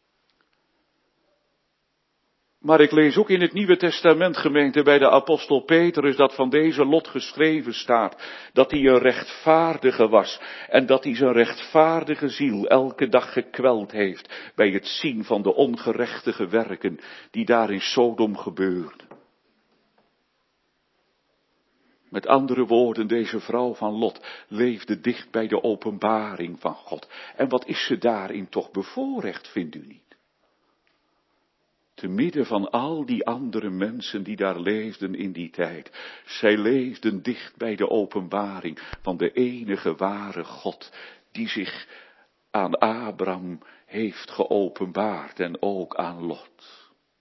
Maar ik lees ook in het Nieuwe Testament, gemeente, bij de apostel Petrus, dat van deze Lot geschreven staat, dat hij een rechtvaardige was en dat hij zijn rechtvaardige ziel elke dag gekweld heeft bij het zien van de ongerechtige werken die daar in Sodom gebeurden. Met andere woorden, deze vrouw van Lot leefde dicht bij de openbaring van God. En wat is ze daarin toch bevoorrecht, vindt u niet? Te midden van al die andere mensen die daar leefden in die tijd. Zij leefden dicht bij de openbaring van de enige ware God, die zich aan Abraham heeft geopenbaard en ook aan Lot.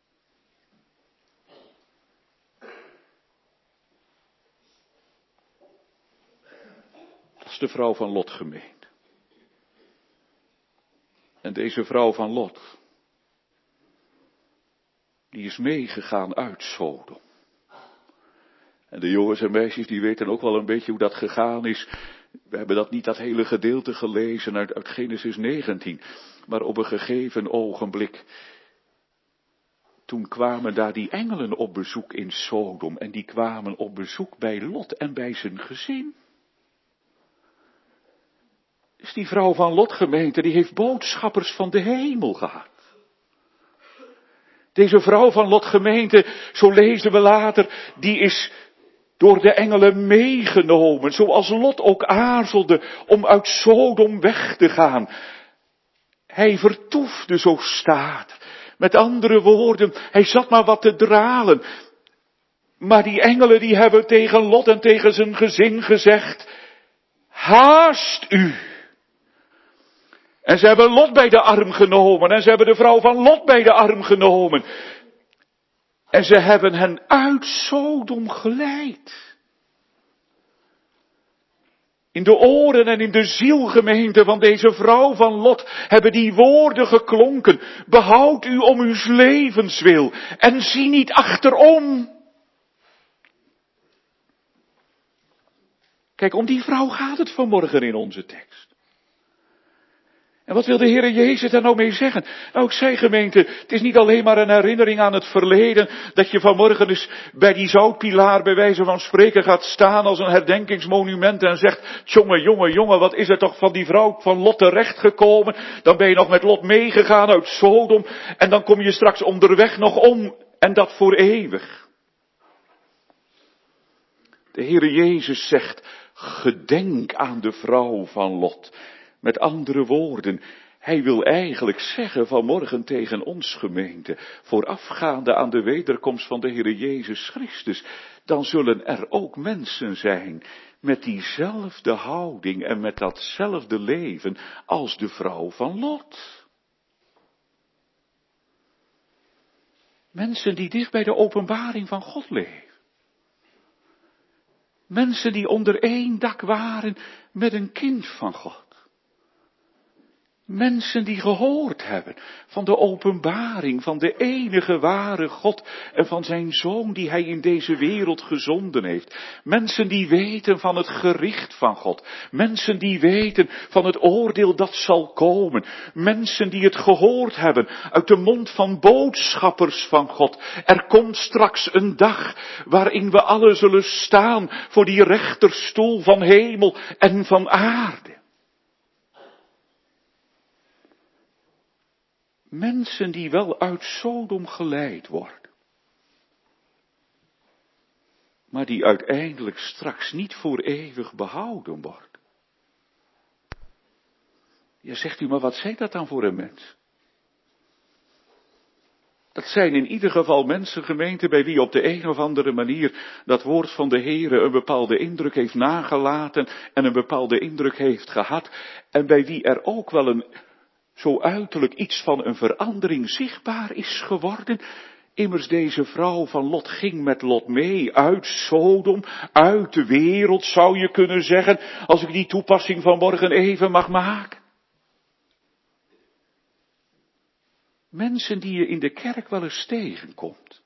Dat is de vrouw van Lot, gemeente. En deze vrouw van Lot, die is meegegaan uit Sodom. En de jongens en meisjes die weten ook wel een beetje hoe dat gegaan is. We hebben dat niet dat hele gedeelte gelezen uit, uit Genesis negentien. Maar op een gegeven ogenblik, toen kwamen daar die engelen op bezoek in Sodom. En die kwamen op bezoek bij Lot en bij zijn gezin. Dus die vrouw van Lot, gemeente, die heeft boodschappers van de hemel gehad. Deze vrouw van Lot, gemeente, zo lezen we later, die is door de engelen meegenomen, zoals Lot ook aarzelde om uit Sodom weg te gaan. Hij vertoefde, zo staat. Met andere woorden, hij zat maar wat te dralen. Maar die engelen die hebben tegen Lot en tegen zijn gezin gezegd, haast u. En ze hebben Lot bij de arm genomen. En ze hebben de vrouw van Lot bij de arm genomen. En ze hebben hen uit Sodom geleid. In de oren en in de zielgemeente van deze vrouw van Lot hebben die woorden geklonken. Behoud u om uw levenswil en zie niet achterom. Kijk, om die vrouw gaat het vanmorgen in onze tekst. En wat wil de Heere Jezus daar nou mee zeggen? Nou, ik zei gemeente, het is niet alleen maar een herinnering aan het verleden, dat je vanmorgen eens bij die zoutpilaar bij wijze van spreken gaat staan als een herdenkingsmonument en zegt, jongen, jongen, jongen, wat is er toch van die vrouw van Lot terechtgekomen? Dan ben je nog met Lot meegegaan uit Sodom en dan kom je straks onderweg nog om en dat voor eeuwig. De Heere Jezus zegt, gedenk aan de vrouw van Lot. Met andere woorden, hij wil eigenlijk zeggen vanmorgen tegen ons gemeente, voorafgaande aan de wederkomst van de Heere Jezus Christus, dan zullen er ook mensen zijn met diezelfde houding en met datzelfde leven als de vrouw van Lot. Mensen die dicht bij de openbaring van God leven. Mensen die onder één dak waren met een kind van God. Mensen die gehoord hebben van de openbaring van de enige ware God en van zijn Zoon die hij in deze wereld gezonden heeft. Mensen die weten van het gericht van God. Mensen die weten van het oordeel dat zal komen. Mensen die het gehoord hebben uit de mond van boodschappers van God. Er komt straks een dag waarin we alle zullen staan voor die rechterstoel van hemel en van aarde. Mensen die wel uit Sodom geleid worden, maar die uiteindelijk straks niet voor eeuwig behouden worden. Ja, zegt u, maar wat zijn dat dan voor een mens? Dat zijn in ieder geval mensen, gemeente, bij wie op de een of andere manier dat woord van de Heere een bepaalde indruk heeft nagelaten en een bepaalde indruk heeft gehad en bij wie er ook wel een zo uiterlijk iets van een verandering zichtbaar is geworden. Immers deze vrouw van Lot ging met Lot mee uit Sodom, uit de wereld zou je kunnen zeggen, als ik die toepassing van morgen even mag maken. Mensen die je in de kerk wel eens tegenkomt.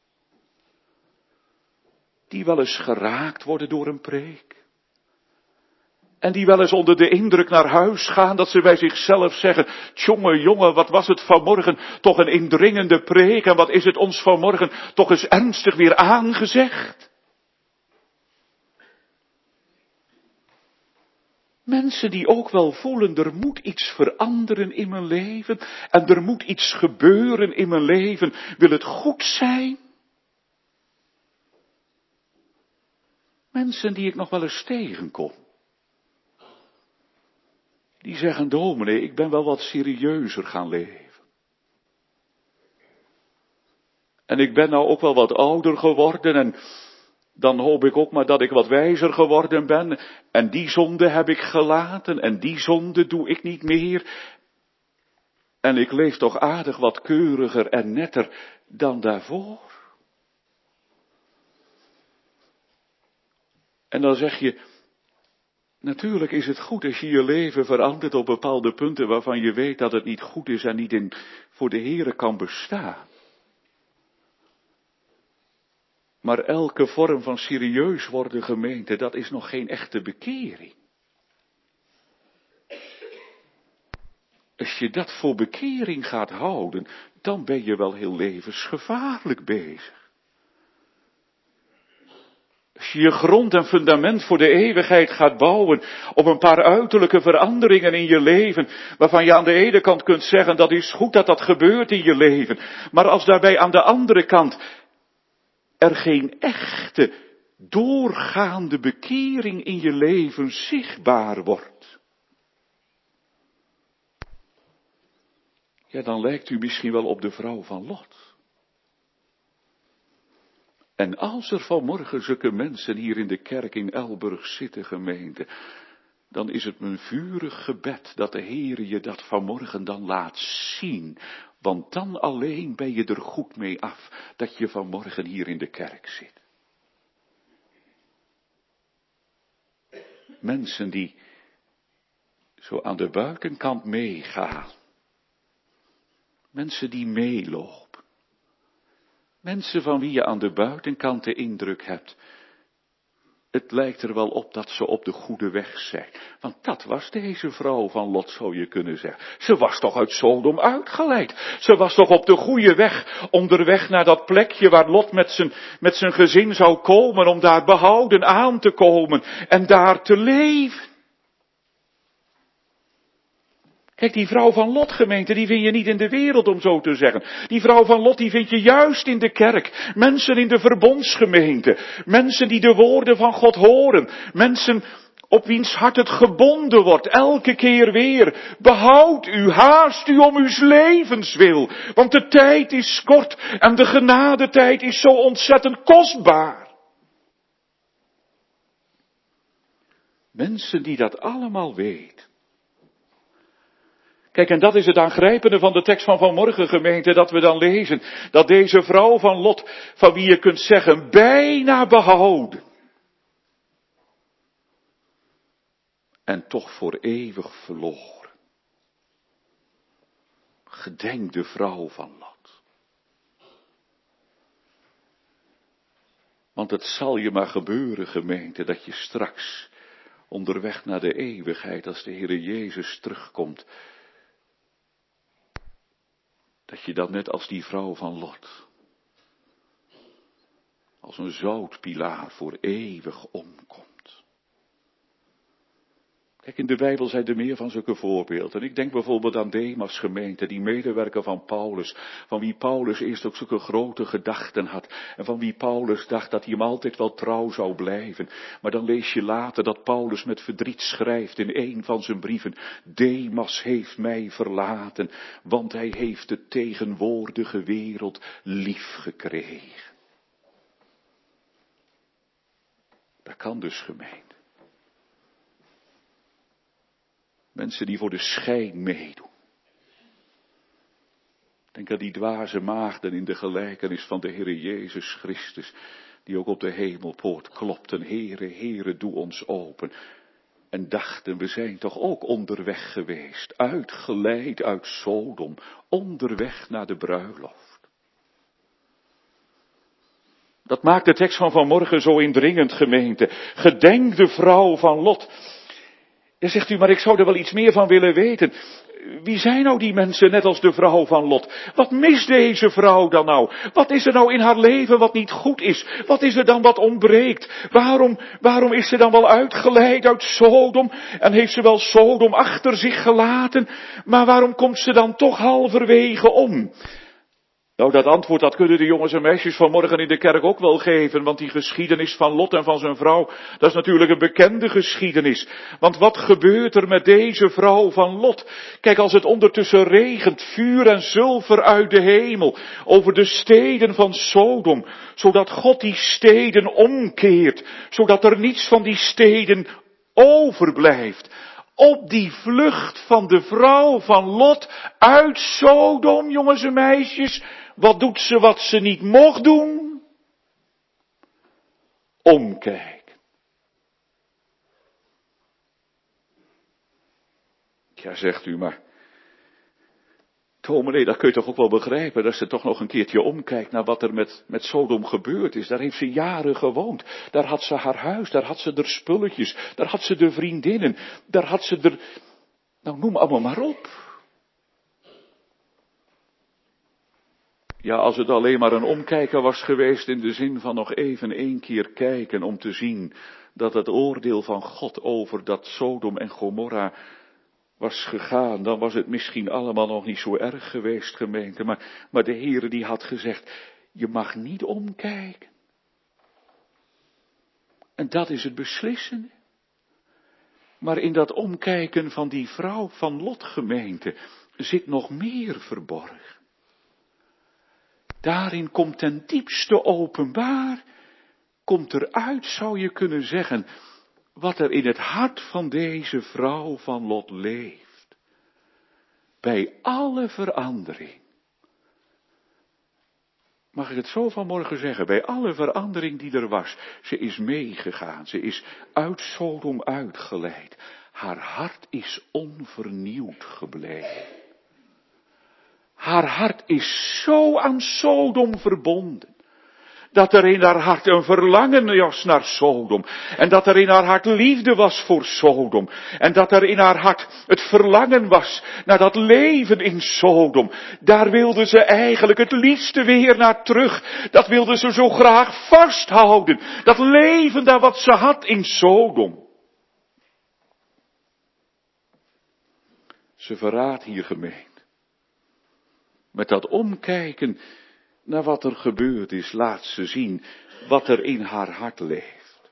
Die wel eens geraakt worden door een preek. En die wel eens onder de indruk naar huis gaan, dat ze bij zichzelf zeggen, tjonge jongen, wat was het vanmorgen toch een indringende preek en wat is het ons vanmorgen toch eens ernstig weer aangezegd. Mensen die ook wel voelen, er moet iets veranderen in mijn leven en er moet iets gebeuren in mijn leven, wil het goed zijn? Mensen die ik nog wel eens tegenkom. Die zeggen, dominee, ik ben wel wat serieuzer gaan leven. En ik ben nou ook wel wat ouder geworden en dan hoop ik ook maar dat ik wat wijzer geworden ben. En die zonde heb ik gelaten en die zonde doe ik niet meer. En ik leef toch aardig wat keuriger en netter dan daarvoor. En dan zeg je, natuurlijk is het goed als je je leven verandert op bepaalde punten waarvan je weet dat het niet goed is en niet in, voor de Heere kan bestaan. Maar elke vorm van serieus worden gemeente, dat is nog geen echte bekering. Als je dat voor bekering gaat houden, dan ben je wel heel levensgevaarlijk bezig. Als je je grond en fundament voor de eeuwigheid gaat bouwen op een paar uiterlijke veranderingen in je leven, waarvan je aan de ene kant kunt zeggen dat is goed dat dat gebeurt in je leven, maar als daarbij aan de andere kant er geen echte, doorgaande bekering in je leven zichtbaar wordt, ja, dan lijkt u misschien wel op de vrouw van Lot. En als er vanmorgen zulke mensen hier in de kerk in Elburg zitten, gemeente, dan is het mijn vurig gebed dat de Heere je dat vanmorgen dan laat zien. Want dan alleen ben je er goed mee af dat je vanmorgen hier in de kerk zit. Mensen die zo aan de buitenkant meegaan. Mensen die meelopen. Mensen van wie je aan de buitenkant de indruk hebt. Het lijkt er wel op dat ze op de goede weg zijn. Want dat was deze vrouw van Lot, zou je kunnen zeggen. Ze was toch uit Sodom uitgeleid. Ze was toch op de goede weg, onderweg naar dat plekje waar Lot met zijn, met zijn gezin zou komen, om daar behouden aan te komen en daar te leven. Kijk, die vrouw van Lot, gemeente, die vind je niet in de wereld, om zo te zeggen. Die vrouw van Lot, die vind je juist in de kerk. Mensen in de verbondsgemeente. Mensen die de woorden van God horen. Mensen op wiens hart het gebonden wordt, elke keer weer. Behoud u, haast u om uw levenswil. Want de tijd is kort en de genadetijd is zo ontzettend kostbaar. Mensen die dat allemaal weten. Kijk, en dat is het aangrijpende van de tekst van vanmorgen, gemeente, dat we dan lezen. Dat deze vrouw van Lot, van wie je kunt zeggen, bijna behouden. En toch voor eeuwig verloren. Gedenk de vrouw van Lot. Want het zal je maar gebeuren, gemeente, dat je straks onderweg naar de eeuwigheid, als de Heere Jezus terugkomt, dat je dan net als die vrouw van Lot, als een zoutpilaar voor eeuwig omkomt. Kijk, in de Bijbel zijn er meer van zulke voorbeelden. En ik denk bijvoorbeeld aan Demas, gemeente, die medewerker van Paulus, van wie Paulus eerst ook zulke grote gedachten had, en van wie Paulus dacht dat hij hem altijd wel trouw zou blijven. Maar dan lees je later dat Paulus met verdriet schrijft in een van zijn brieven: Demas heeft mij verlaten, want hij heeft de tegenwoordige wereld lief gekregen. Dat kan dus, gemeente. Mensen die voor de schijn meedoen. Denk aan die dwaze maagden in de gelijkenis van de Heere Jezus Christus, die ook op de hemelpoort klopten: Heere, Heere, doe ons open. En dachten, we zijn toch ook onderweg geweest, uitgeleid uit Sodom, onderweg naar de bruiloft. Dat maakt de tekst van vanmorgen zo indringend, gemeente. Gedenk de vrouw van Lot. Dan zegt u, maar ik zou er wel iets meer van willen weten. Wie zijn nou die mensen net als de vrouw van Lot? Wat mist deze vrouw dan nou? Wat is er nou in haar leven wat niet goed is? Wat is er dan wat ontbreekt? Waarom, waarom is ze dan wel uitgeleid uit Sodom? En heeft ze wel Sodom achter zich gelaten? Maar waarom komt ze dan toch halverwege om? Nou, dat antwoord, dat kunnen de jongens en meisjes vanmorgen in de kerk ook wel geven, want die geschiedenis van Lot en van zijn vrouw, dat is natuurlijk een bekende geschiedenis. Want wat gebeurt er met deze vrouw van Lot? Kijk, als het ondertussen regent, vuur en zilver uit de hemel, over de steden van Sodom, zodat God die steden omkeert, zodat er niets van die steden overblijft. Op die vlucht van de vrouw van Lot uit Sodom, jongens en meisjes, wat doet ze wat ze niet mocht doen? Omkijken. Ja, zegt u, maar dominee, dat kun je toch ook wel begrijpen, dat ze toch nog een keertje omkijkt naar wat er met, met Sodom gebeurd is. Daar heeft ze jaren gewoond. Daar had ze haar huis, daar had ze de spulletjes, daar had ze de vriendinnen, daar had ze er, nou noem allemaal maar op. Ja, als het alleen maar een omkijken was geweest in de zin van nog even één keer kijken om te zien dat het oordeel van God over dat Sodom en Gomorra was gegaan, dan was het misschien allemaal nog niet zo erg geweest, gemeente. Maar, maar de Heere die had gezegd, je mag niet omkijken. En dat is het beslissende. Maar in dat omkijken van die vrouw van Lot, gemeente, zit nog meer verborgen. Daarin komt ten diepste openbaar, komt eruit, zou je kunnen zeggen, wat er in het hart van deze vrouw van Lot leeft. Bij alle verandering. Mag ik het zo vanmorgen zeggen? Bij alle verandering die er was. Ze is meegegaan. Ze is uit Sodom uitgeleid. haar hart is onvernieuwd gebleven. Haar hart is zo aan Sodom verbonden, dat er in haar hart een verlangen was naar Sodom. En dat er in haar hart liefde was voor Sodom. En dat er in haar hart het verlangen was naar dat leven in Sodom. Daar wilde ze eigenlijk het liefste weer naar terug. Dat wilde ze zo graag vasthouden. Dat leven daar wat ze had in Sodom. Ze verraadt hier gemeend. Met dat omkijken naar wat er gebeurd is, laat ze zien wat er in haar hart leeft.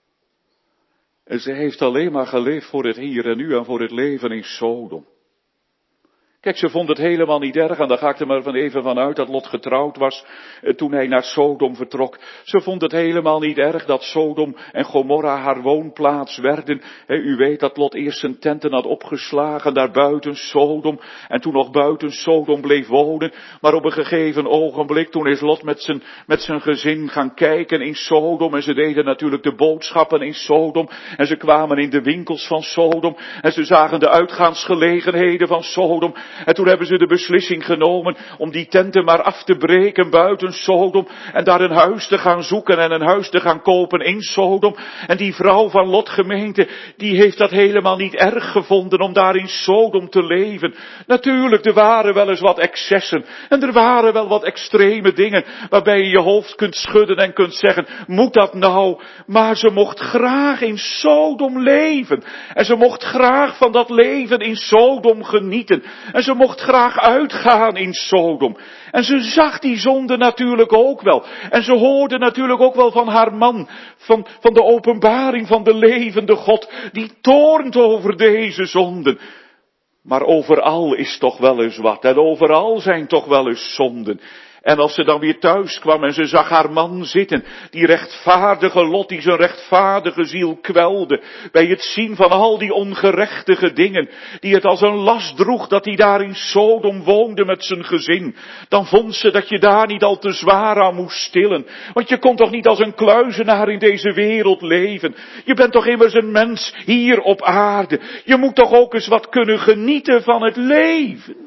En ze heeft alleen maar geleefd voor het hier en nu en voor het leven in Sodom. Kijk, ze vond het helemaal niet erg, en daar ga ik er maar van even van uit dat Lot getrouwd was toen hij naar Sodom vertrok. Ze vond het helemaal niet erg dat Sodom en Gomorra haar woonplaats werden. He, u weet dat Lot eerst zijn tenten had opgeslagen daar buiten Sodom en toen nog buiten Sodom bleef wonen. Maar op een gegeven ogenblik, toen is Lot met zijn, met zijn gezin gaan kijken in Sodom en ze deden natuurlijk de boodschappen in Sodom en ze kwamen in de winkels van Sodom en ze zagen de uitgaansgelegenheden van Sodom. En toen hebben ze de beslissing genomen om die tenten maar af te breken buiten Sodom. En daar een huis te gaan zoeken en een huis te gaan kopen in Sodom. En die vrouw van Lot gemeente, die heeft dat helemaal niet erg gevonden om daar in Sodom te leven. Natuurlijk, er waren wel eens wat excessen. En er waren wel wat extreme dingen waarbij je je hoofd kunt schudden en kunt zeggen, moet dat nou? Maar ze mocht graag in Sodom leven. En ze mocht graag van dat leven in Sodom genieten. En ze mocht graag uitgaan in Sodom. En ze zag die zonde natuurlijk ook wel. En ze hoorde natuurlijk ook wel van haar man, van, van de openbaring van de levende God, die toornt over deze zonden. Maar overal is toch wel eens wat. En overal zijn toch wel eens zonden. En als ze dan weer thuis kwam en ze zag haar man zitten, die rechtvaardige Lot, die zijn rechtvaardige ziel kwelde, bij het zien van al die ongerechtige dingen, die het als een last droeg dat hij daar in Sodom woonde met zijn gezin, dan vond ze dat je daar niet al te zwaar aan moest stillen. Want je kon toch niet als een kluizenaar in deze wereld leven. Je bent toch immers een mens hier op aarde. Je moet toch ook eens wat kunnen genieten van het leven.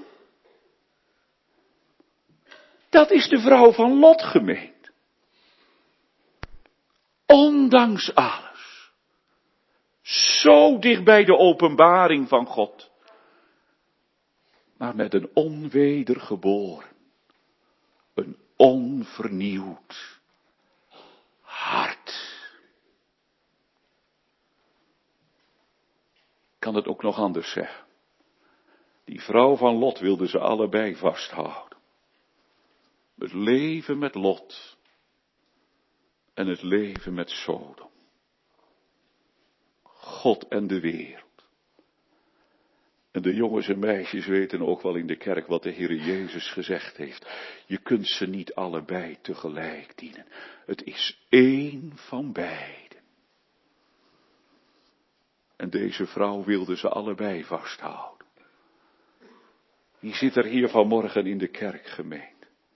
Dat is de vrouw van Lot gemeend. Ondanks alles. Zo dicht bij de openbaring van God. Maar met een onwedergeboren. Een onvernieuwd hart. Ik kan het ook nog anders zeggen. Die vrouw van Lot wilde ze allebei vasthouden. Het leven met Lot en het leven met Sodom. God en de wereld. En de jongens en meisjes weten ook wel in de kerk wat de Heer Jezus gezegd heeft. Je kunt ze niet allebei tegelijk dienen. Het is één van beiden. En deze vrouw wilde ze allebei vasthouden. Die zit er hier vanmorgen in de kerk gemeend.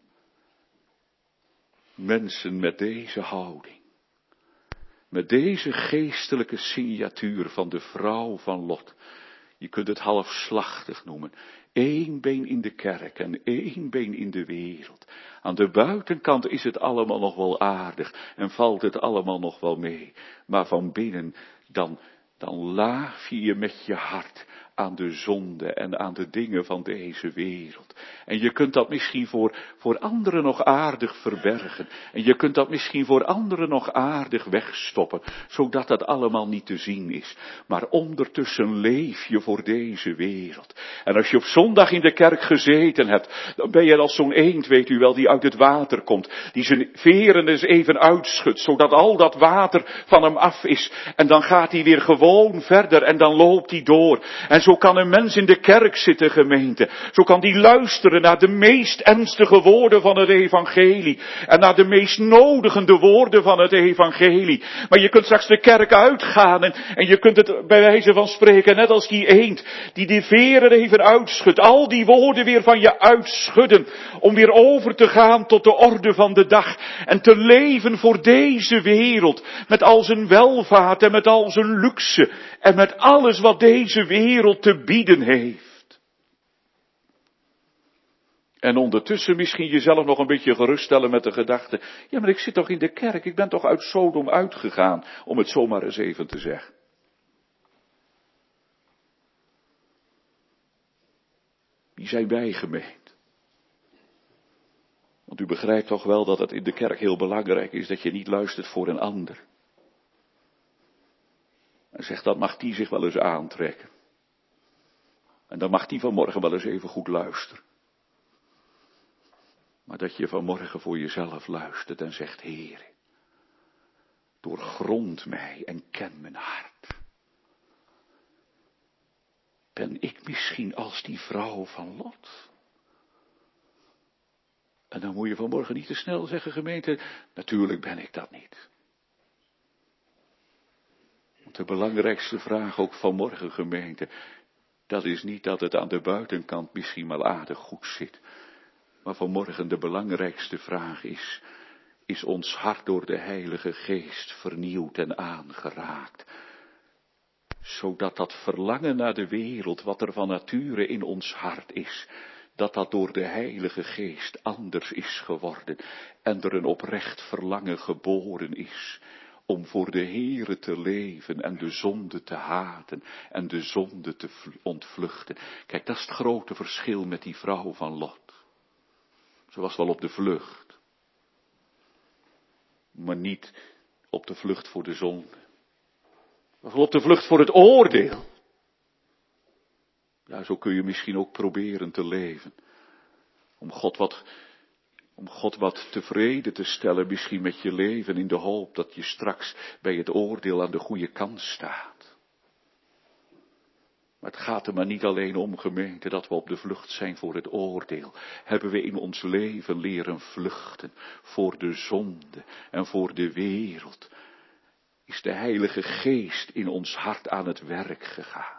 Mensen met deze houding, met deze geestelijke signatuur van de vrouw van Lot. Je kunt het halfslachtig noemen. Eén been in de kerk en één been in de wereld. Aan de buitenkant is het allemaal nog wel aardig en valt het allemaal nog wel mee. Maar van binnen, dan, dan laaf je je met je hart aan de zonde en aan de dingen van deze wereld. En je kunt dat misschien voor, voor anderen nog aardig verbergen. En je kunt dat misschien voor anderen nog aardig wegstoppen, zodat dat allemaal niet te zien is. Maar ondertussen leef je voor deze wereld. En als je op zondag in de kerk gezeten hebt, dan ben je als zo'n eend, weet u wel, die uit het water komt. Die zijn veren eens even uitschudt, zodat al dat water van hem af is. En dan gaat hij weer gewoon verder en dan loopt hij door. En zo zo kan een mens in de kerk zitten, gemeente. Zo kan die luisteren naar de meest ernstige woorden van het evangelie. En naar de meest nodigende woorden van het evangelie. Maar je kunt straks de kerk uitgaan en, en je kunt het bij wijze van spreken, net als die eend, die die veren even uitschudt. Al die woorden weer van je uitschudden. Om weer over te gaan tot de orde van de dag. En te leven voor deze wereld. Met al zijn welvaart en met al zijn luxe. En met alles wat deze wereld te bieden heeft. En ondertussen misschien jezelf nog een beetje geruststellen met de gedachte. Ja, maar ik zit toch in de kerk. Ik ben toch uit Sodom uitgegaan. Om het zomaar eens even te zeggen. Wie zijn wij, gemeente? Want u begrijpt toch wel dat het in de kerk heel belangrijk is dat je niet luistert voor een ander. En zegt, dat mag die zich wel eens aantrekken. En dan mag die vanmorgen wel eens even goed luisteren. Maar dat je vanmorgen voor jezelf luistert en zegt, Heer, doorgrond mij en ken mijn hart. Ben ik misschien als die vrouw van Lot? En dan moet je vanmorgen niet te snel zeggen, gemeente, natuurlijk ben ik dat niet. Want de belangrijkste vraag ook vanmorgen, gemeente, dat is niet dat het aan de buitenkant misschien wel aardig goed zit. Maar vanmorgen de belangrijkste vraag is, is ons hart door de Heilige Geest vernieuwd en aangeraakt? Zodat dat verlangen naar de wereld, wat er van nature in ons hart is, dat dat door de Heilige Geest anders is geworden en er een oprecht verlangen geboren is om voor de Heere te leven en de zonde te haten en de zonde te ontvluchten. Kijk, dat is het grote verschil met die vrouw van Lot. Ze was wel op de vlucht, maar niet op de vlucht voor de zonde. Ze was wel op de vlucht voor het oordeel. Ja, zo kun je misschien ook proberen te leven. Om God wat, om God wat tevreden te stellen, misschien met je leven, in de hoop dat je straks bij het oordeel aan de goede kant staat. Maar het gaat er maar niet alleen om, gemeente, dat we op de vlucht zijn voor het oordeel. Hebben we in ons leven leren vluchten voor de zonde en voor de wereld. Is de Heilige Geest in ons hart aan het werk gegaan.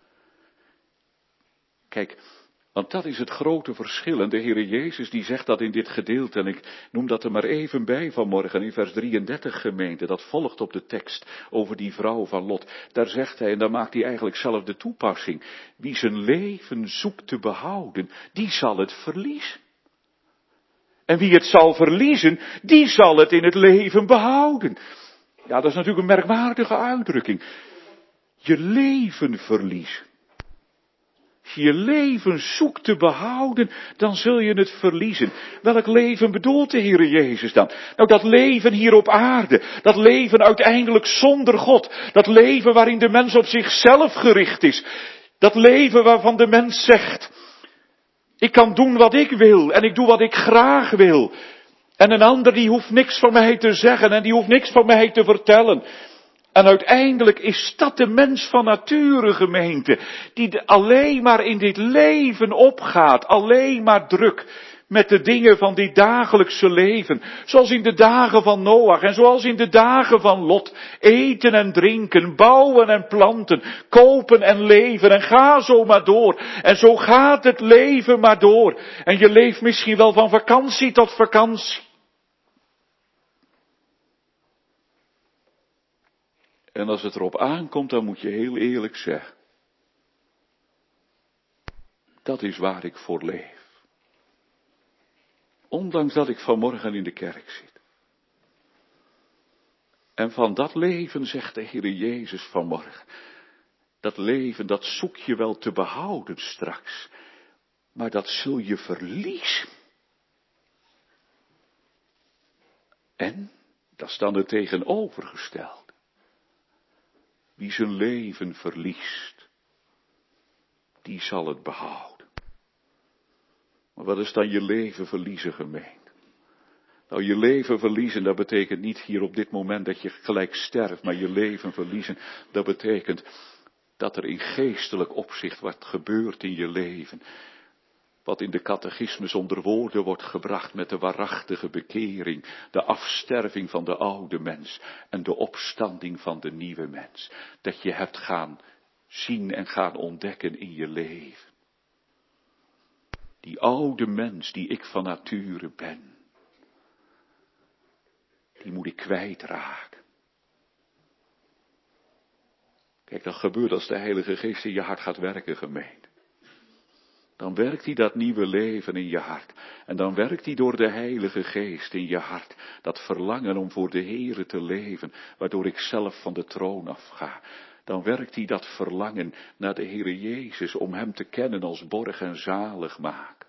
Kijk, want dat is het grote verschil. En de Heere Jezus die zegt dat in dit gedeelte. En ik noem dat er maar even bij vanmorgen in vers drieëndertig, gemeente. Dat volgt op de tekst over die vrouw van Lot. Daar zegt hij, en daar maakt hij eigenlijk zelf de toepassing. Wie zijn leven zoekt te behouden, die zal het verliezen. En wie het zal verliezen, die zal het in het leven behouden. Ja, dat is natuurlijk een merkwaardige uitdrukking. Je leven verliezen. Als je je leven zoekt te behouden, dan zul je het verliezen. Welk leven bedoelt de Heere Jezus dan? Nou, dat leven hier op aarde. Dat leven uiteindelijk zonder God. Dat leven waarin de mens op zichzelf gericht is. Dat leven waarvan de mens zegt, ik kan doen wat ik wil en ik doe wat ik graag wil. En een ander die hoeft niks van mij te zeggen en die hoeft niks van mij te vertellen. En uiteindelijk is dat de mens van nature, gemeente, die alleen maar in dit leven opgaat, alleen maar druk met de dingen van dit dagelijkse leven. Zoals in de dagen van Noach en zoals in de dagen van Lot. Eten en drinken, bouwen en planten, kopen en leven en ga zo maar door. En zo gaat het leven maar door. En je leeft misschien wel van vakantie tot vakantie. En als het erop aankomt, dan moet je heel eerlijk zeggen. Dat is waar ik voor leef. Ondanks dat ik vanmorgen in de kerk zit. En van dat leven, zegt de Heere Jezus vanmorgen. Dat leven, dat zoek je wel te behouden straks. Maar dat zul je verliezen. En, dat is dan het tegenovergestelde. Wie zijn leven verliest, die zal het behouden. Maar wat is dan je leven verliezen, gemeente? Nou, je leven verliezen, dat betekent niet hier op dit moment dat je gelijk sterft, maar je leven verliezen, dat betekent dat er in geestelijk opzicht wat gebeurt in je leven. Wat in de catechismus onder woorden wordt gebracht met de waarachtige bekering, de afsterving van de oude mens en de opstanding van de nieuwe mens. Dat je hebt gaan zien en gaan ontdekken in je leven. Die oude mens die ik van nature ben, die moet ik kwijtraken. Kijk, dat gebeurt als de Heilige Geest in je hart gaat werken, gemeente. Dan werkt hij dat nieuwe leven in je hart. En dan werkt hij door de Heilige Geest in je hart. Dat verlangen om voor de Heere te leven, waardoor ik zelf van de troon afga. Dan werkt hij dat verlangen naar de Heere Jezus, om hem te kennen als borg en zaligmaker.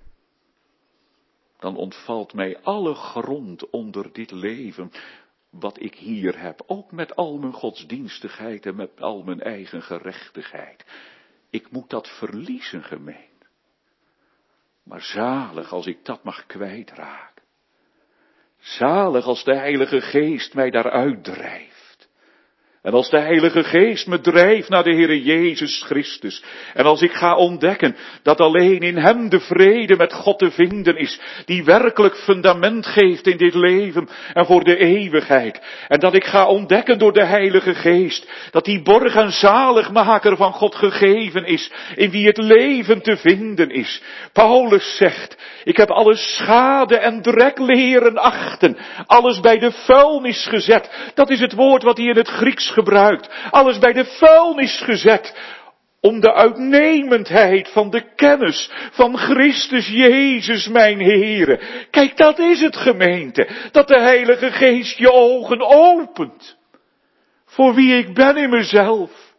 Dan ontvalt mij alle grond onder dit leven, wat ik hier heb. Ook met al mijn godsdienstigheid en met al mijn eigen gerechtigheid. Ik moet dat verliezen, gemeente. Maar zalig als ik dat mag kwijtraken. Zalig als de Heilige Geest mij daaruit drijft. En als de Heilige Geest me drijft naar de Heere Jezus Christus. En als ik ga ontdekken dat alleen in Hem de vrede met God te vinden is. Die werkelijk fundament geeft in dit leven en voor de eeuwigheid. En dat ik ga ontdekken door de Heilige Geest. Dat die borg en zaligmaker van God gegeven is. In wie het leven te vinden is. Paulus zegt, ik heb alles schade en drek leren achten. Alles bij de vuilnis gezet. Dat is het woord wat hij in het Grieks gebruikt. Alles bij de vuilnis gezet. Om de uitnemendheid van de kennis van Christus Jezus mijn Heere. Kijk, dat is het, gemeente. Dat de Heilige Geest je ogen opent. Voor wie ik ben in mezelf.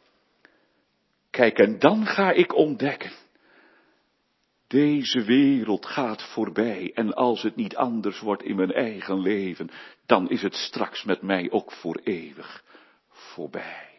Kijk, en dan ga ik ontdekken. Deze wereld gaat voorbij en als het niet anders wordt in mijn eigen leven, dan is het straks met mij ook voor eeuwig voorbij.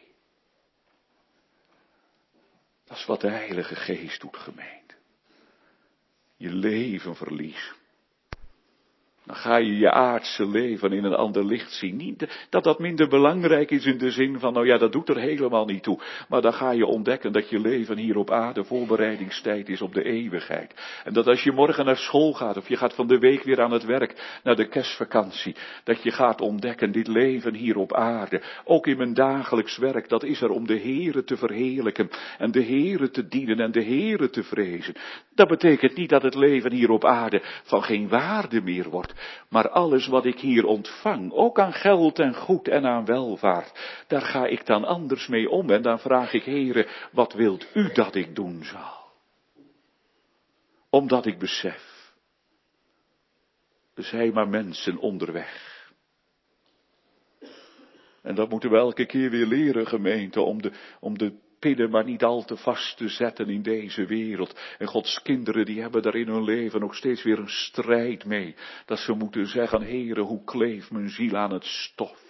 Dat is wat de Heilige Geest doet, gemeente. Je leven verliezen. Dan ga je je aardse leven in een ander licht zien. Niet dat dat minder belangrijk is in de zin van, nou ja, dat doet er helemaal niet toe. Maar dan ga je ontdekken dat je leven hier op aarde voorbereidingstijd is op de eeuwigheid. En dat als je morgen naar school gaat, of je gaat van de week weer aan het werk, naar de kerstvakantie. Dat je gaat ontdekken, dit leven hier op aarde, ook in mijn dagelijks werk, dat is er om de Heere te verheerlijken. En de Heere te dienen en de Heere te vrezen. Dat betekent niet dat het leven hier op aarde van geen waarde meer wordt. Maar alles wat ik hier ontvang, ook aan geld en goed en aan welvaart, daar ga ik dan anders mee om. En dan vraag ik, Heere, wat wilt u dat ik doen zal? Omdat ik besef, er zijn maar mensen onderweg. En dat moeten we elke keer weer leren, gemeente, om de, om de pinnen maar niet al te vast te zetten in deze wereld. En Gods kinderen die hebben daar in hun leven ook steeds weer een strijd mee. Dat ze moeten zeggen, Heere, hoe kleeft mijn ziel aan het stof.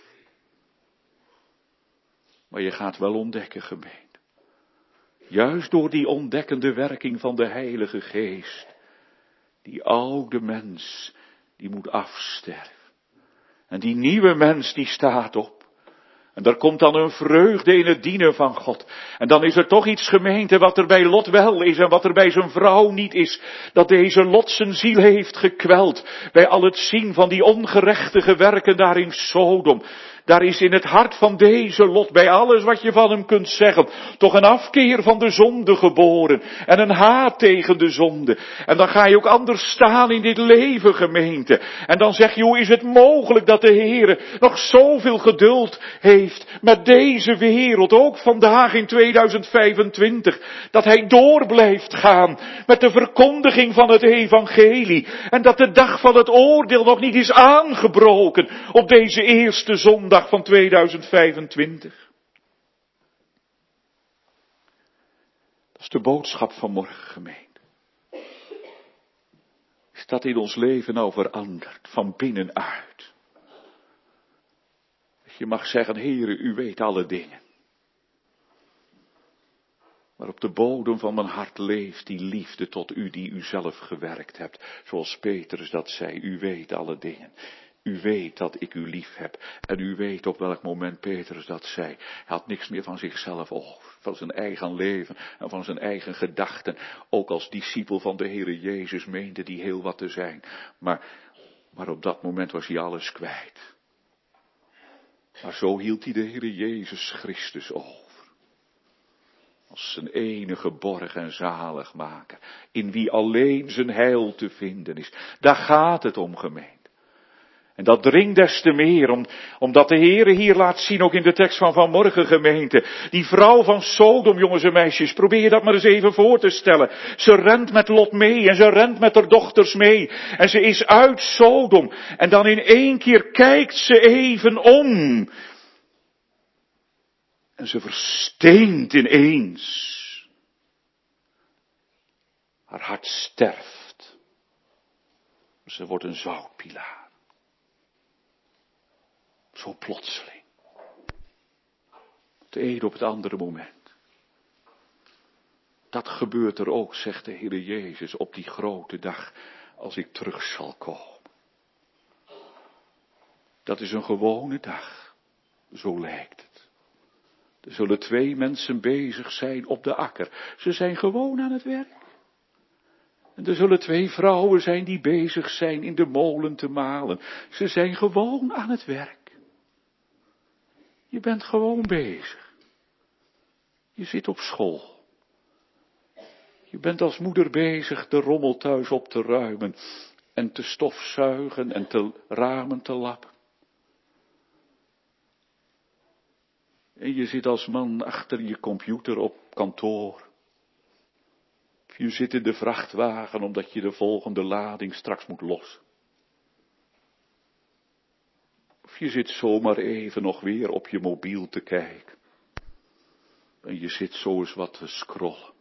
Maar je gaat wel ontdekken, gemeente. Juist door die ontdekkende werking van de Heilige Geest. Die oude mens, die moet afsterven. En die nieuwe mens, die staat op. En daar komt dan een vreugde in het dienen van God. En dan is er toch iets, gemeente, wat er bij Lot wel is en wat er bij zijn vrouw niet is. Dat deze Lot zijn ziel heeft gekweld. Bij al het zien van die ongerechtige werken daar in Sodom. Daar is in het hart van deze Lot, bij alles wat je van hem kunt zeggen, toch een afkeer van de zonde geboren. En een haat tegen de zonde. En dan ga je ook anders staan in dit leven, gemeente. En dan zeg je, hoe is het mogelijk dat de Heere nog zoveel geduld heeft met deze wereld, ook vandaag in tweeduizend vijfentwintig. Dat hij door blijft gaan met de verkondiging van het evangelie. En dat de dag van het oordeel nog niet is aangebroken op deze eerste zondag van tweeduizend vijfentwintig. Dat is de boodschap van morgen, gemeente. Is dat in ons leven nou veranderd, van binnenuit? Dat je mag zeggen, Heere, u weet alle dingen. Maar op de bodem van mijn hart leeft die liefde tot u die u zelf gewerkt hebt. Zoals Petrus dat zei, u weet alle dingen. U weet dat ik u lief heb. En u weet op welk moment Petrus dat zei. Hij had niks meer van zichzelf over. Van zijn eigen leven en van zijn eigen gedachten. Ook als discipel van de Heere Jezus meende die heel wat te zijn. Maar, maar op dat moment was hij alles kwijt. Maar zo hield hij de Heere Jezus Christus over. Als zijn enige borg en zaligmaker. In wie alleen zijn heil te vinden is. Daar gaat het om, gemeente. En dat dringt des te meer, om, omdat de Heere hier laat zien, ook in de tekst van vanmorgen, gemeente. Die vrouw van Sodom, jongens en meisjes, probeer je dat maar eens even voor te stellen. Ze rent met Lot mee en ze rent met haar dochters mee. En ze is uit Sodom. En dan in één keer kijkt ze even om. En ze versteent ineens. Haar hart sterft. Ze wordt een zoutpilaar. Zo plotseling. Het een op het andere moment. Dat gebeurt er ook, zegt de Heere Jezus, op die grote dag, als ik terug zal komen. Dat is een gewone dag. Zo lijkt het. Er zullen twee mensen bezig zijn op de akker. Ze zijn gewoon aan het werk. En er zullen twee vrouwen zijn die bezig zijn in de molen te malen. Ze zijn gewoon aan het werk. Je bent gewoon bezig. Je zit op school. Je bent als moeder bezig de rommel thuis op te ruimen en te stofzuigen en te ramen te lappen. En je zit als man achter je computer op kantoor. Of je zit in de vrachtwagen omdat je de volgende lading straks moet lossen. Of je zit zomaar even nog weer op je mobiel te kijken. En je zit zo eens wat te scrollen.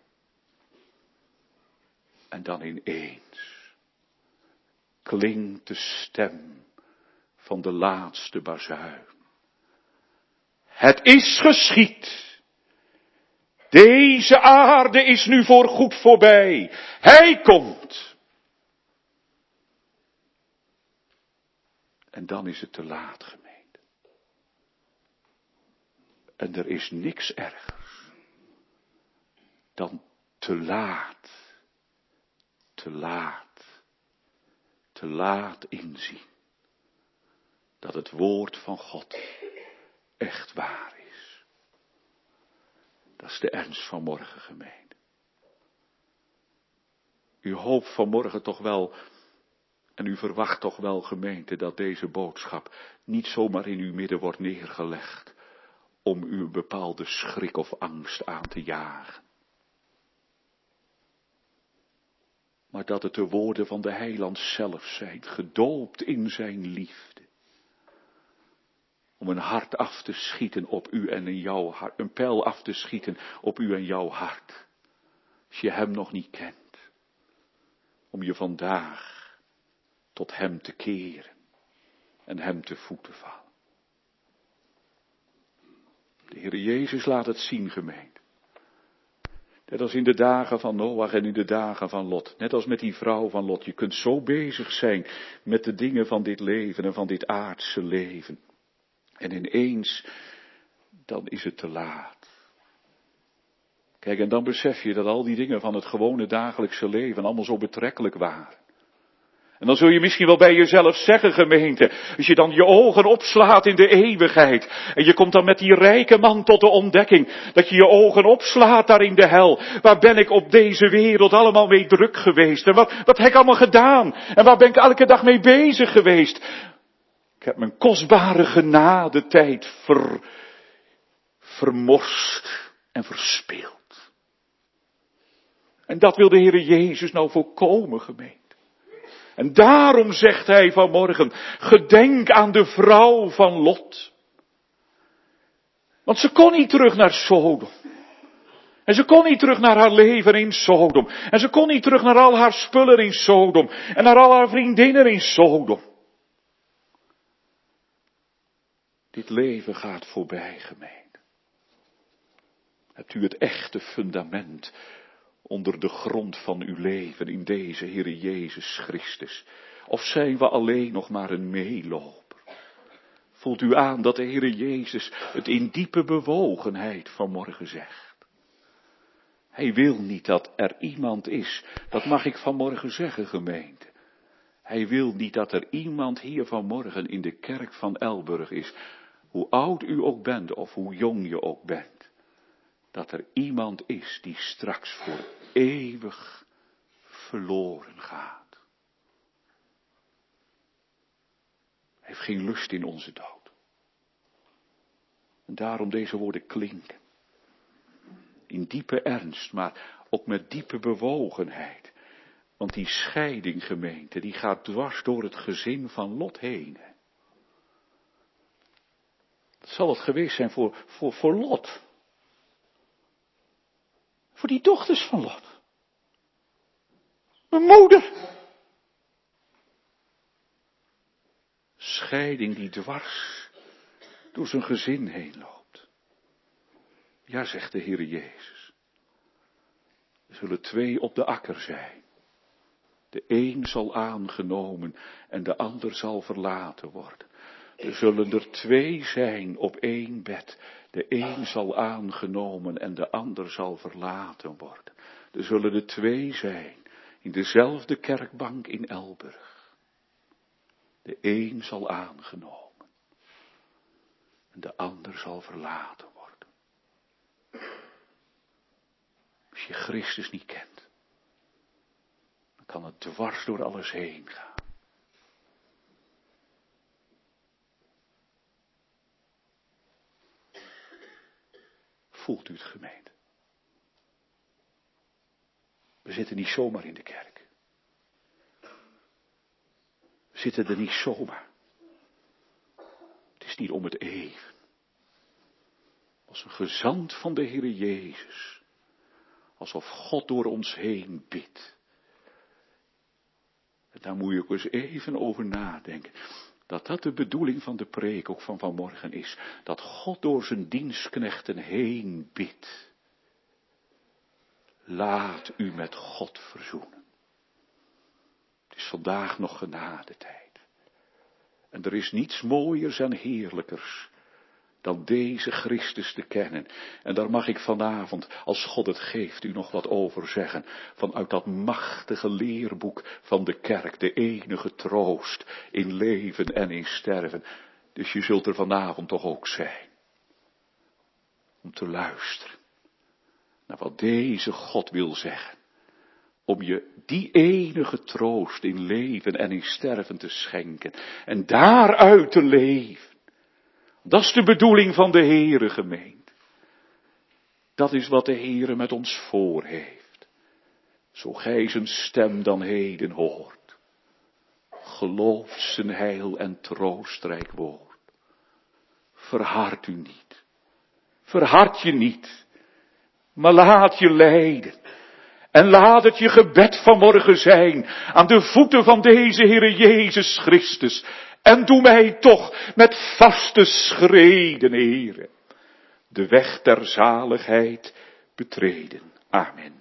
En dan ineens klinkt de stem van de laatste bazuin. Het is geschied. Deze aarde is nu voorgoed voorbij. Hij komt. En dan is het te laat, gemeente. En er is niks ergers dan te laat, te laat, te laat inzien dat het woord van God echt waar is. Dat is de ernst van morgen, gemeente. U hoopt vanmorgen toch wel, en u verwacht toch wel, gemeente, dat deze boodschap niet zomaar in uw midden wordt neergelegd om u een bepaalde schrik of angst aan te jagen. Maar dat het de woorden van de Heiland zelf zijn, gedoopt in zijn liefde. Om een hart af te schieten op u en in jouw hart, een pijl af te schieten op u en jouw hart. Als je hem nog niet kent. Om je vandaag tot hem te keren en hem te voeten vallen. De Heere Jezus laat het zien, gemeente. Net als in de dagen van Noach en in de dagen van Lot. Net als met die vrouw van Lot. Je kunt zo bezig zijn met de dingen van dit leven en van dit aardse leven. En ineens, dan is het te laat. Kijk, en dan besef je dat al die dingen van het gewone dagelijkse leven allemaal zo betrekkelijk waren. En dan zul je misschien wel bij jezelf zeggen, gemeente, als je dan je ogen opslaat in de eeuwigheid, en je komt dan met die rijke man tot de ontdekking, dat je je ogen opslaat daar in de hel. Waar ben ik op deze wereld allemaal mee druk geweest? En wat, wat heb ik allemaal gedaan? En waar ben ik elke dag mee bezig geweest? Ik heb mijn kostbare genadetijd ver, vermorst en verspeeld. En dat wil de Heere Jezus nou voorkomen, gemeente. En daarom zegt hij vanmorgen, gedenk aan de vrouw van Lot. Want ze kon niet terug naar Sodom. En ze kon niet terug naar haar leven in Sodom. En ze kon niet terug naar al haar spullen in Sodom. En naar al haar vriendinnen in Sodom. Dit leven gaat voorbij, gemeente. Hebt u het echte fundament onder de grond van uw leven in deze Heere Jezus Christus, Of zijn we alleen nog maar een meeloper? Voelt u aan dat de Heere Jezus het in diepe bewogenheid vanmorgen zegt? Hij wil niet dat er iemand is, dat mag ik vanmorgen zeggen, gemeente. Hij wil niet dat er iemand hier vanmorgen in de kerk van Elburg is, hoe oud u ook bent of hoe jong je ook bent. Dat er iemand is die straks voor eeuwig verloren gaat. Hij heeft geen lust in onze dood. En daarom deze woorden klinken. In diepe ernst, maar ook met diepe bewogenheid. Want die scheiding, gemeente, die gaat dwars door het gezin van Lot heen. Dat zal het geweest zijn voor, voor, voor Lot. Voor die dochters van Lot. Mijn moeder. Scheiding die dwars door zijn gezin heen loopt. Ja, zegt de Heere Jezus. Er zullen twee op de akker zijn. De een zal aangenomen en de ander zal verlaten worden. Er zullen er twee zijn op één bed. De een zal aangenomen en de ander zal verlaten worden. Er zullen er twee zijn in dezelfde kerkbank in Elburg. De een zal aangenomen en de ander zal verlaten worden. Als je Christus niet kent, dan kan het dwars door alles heen gaan. Voelt u het, gemeente? We zitten niet zomaar in de kerk. We zitten er niet zomaar. Het is niet om het even. Als een gezant van de Heere Jezus. Alsof God door ons heen bidt. En daar moet je ook eens even over nadenken. Dat dat de bedoeling van de preek ook van vanmorgen is. Dat God door zijn dienstknechten heen bidt. Laat u met God verzoenen. Het is vandaag nog genadetijd. En er is niets mooiers en heerlijkers dan deze Christus te kennen. En daar mag ik vanavond, als God het geeft, u nog wat over zeggen. Vanuit dat machtige leerboek van de kerk, de enige troost in leven en in sterven. Dus je zult er vanavond toch ook zijn. Om te luisteren naar wat deze God wil zeggen. Om je die enige troost in leven en in sterven te schenken. En daaruit te leven. Dat is de bedoeling van de Heere, gemeente. Dat is wat de Heere met ons voor heeft. Zo gij zijn stem dan heden hoort. Gelooft zijn heil en troostrijk woord. Verhard u niet. Verhard je niet. Maar laat je leiden. En laat het je gebed vanmorgen zijn aan de voeten van deze Heere Jezus Christus. En doe mij toch met vaste schreden, Heere, de weg der zaligheid betreden. Amen.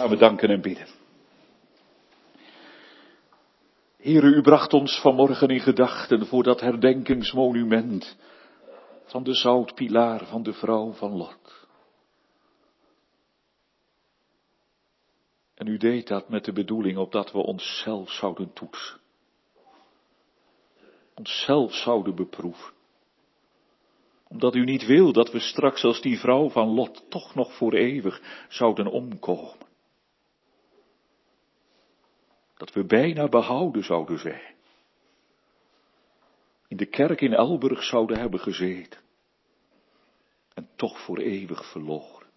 samen danken en bidden. Heere, u bracht ons vanmorgen in gedachten voor dat herdenkingsmonument van de zoutpilaar van de vrouw van Lot. En u deed dat met de bedoeling opdat we onszelf zouden toetsen. Onszelf zouden beproeven. Omdat u niet wil dat we straks als die vrouw van Lot toch nog voor eeuwig zouden omkomen. Dat we bijna behouden zouden zijn. In de kerk in Elburg zouden hebben gezeten. En toch voor eeuwig verloren.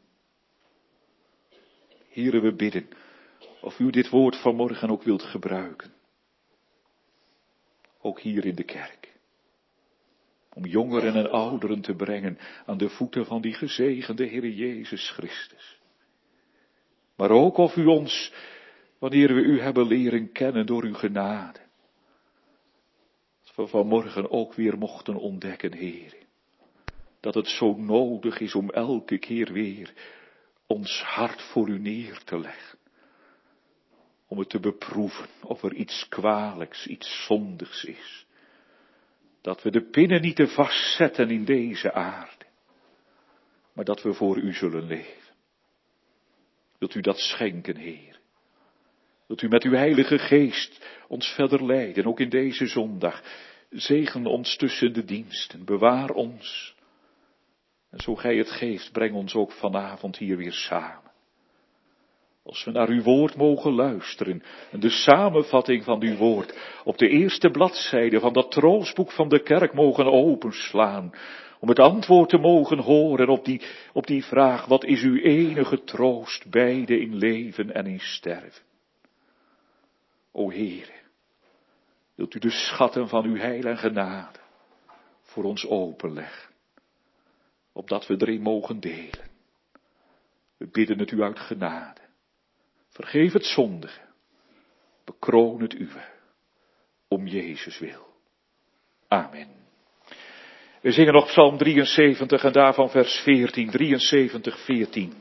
Here, we bidden of u dit woord vanmorgen ook wilt gebruiken. Ook hier in de kerk. Om jongeren en ouderen te brengen aan de voeten van die gezegende Heere Jezus Christus. Maar ook of u ons, wanneer we u hebben leren kennen door uw genade, dat we vanmorgen ook weer mochten ontdekken, Heere, dat het zo nodig is om elke keer weer ons hart voor u neer te leggen. Om het te beproeven of er iets kwalijks, iets zondigs is. Dat we de pinnen niet te vastzetten in deze aarde, maar dat we voor u zullen leven. Wilt u dat schenken, Heer? Wilt u met uw Heilige Geest ons verder leiden, ook in deze zondag? Zegen ons tussen de diensten, bewaar ons. En zo gij het geeft, breng ons ook vanavond hier weer samen. Als we naar uw woord mogen luisteren en de samenvatting van uw woord op de eerste bladzijde van dat troostboek van de kerk mogen openslaan. Om het antwoord te mogen horen op die, op die vraag, wat is uw enige troost, beide in leven en in sterven? O Heere, wilt u de schatten van uw heil en genade voor ons openleggen, opdat we erin mogen delen. We bidden het u uit genade. Vergeef het zondige, bekroon het uwe, om Jezus wil. Amen. We zingen nog Psalm drieënzeventig en daarvan vers veertien, drieënzeventig, veertien.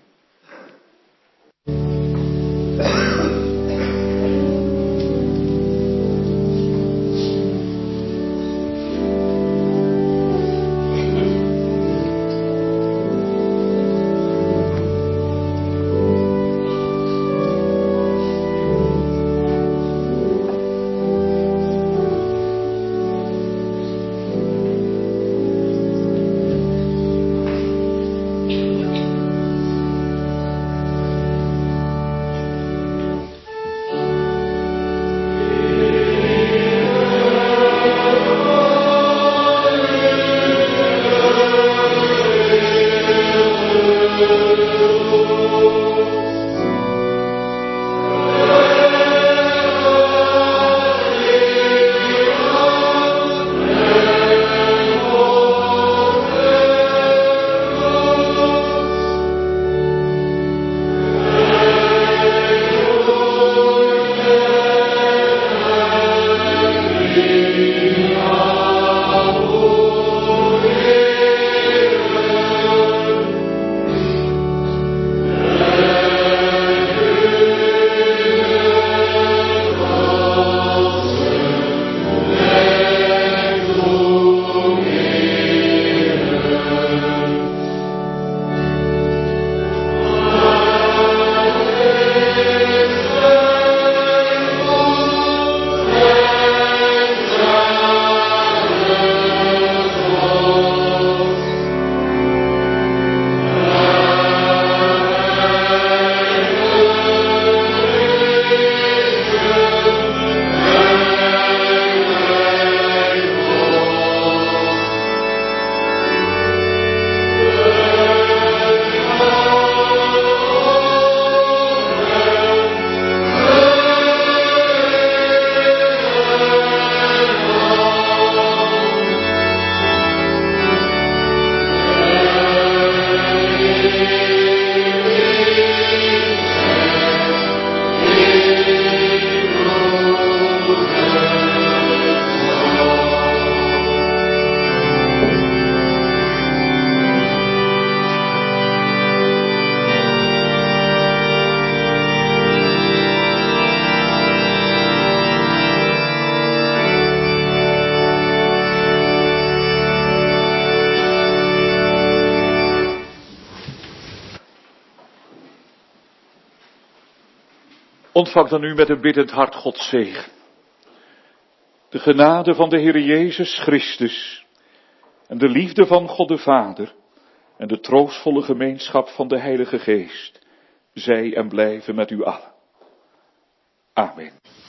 Ontvang dan nu met een biddend hart Gods zegen. De genade van de Heere Jezus Christus en de liefde van God de Vader en de troostvolle gemeenschap van de Heilige Geest, zij en blijven met u allen. Amen.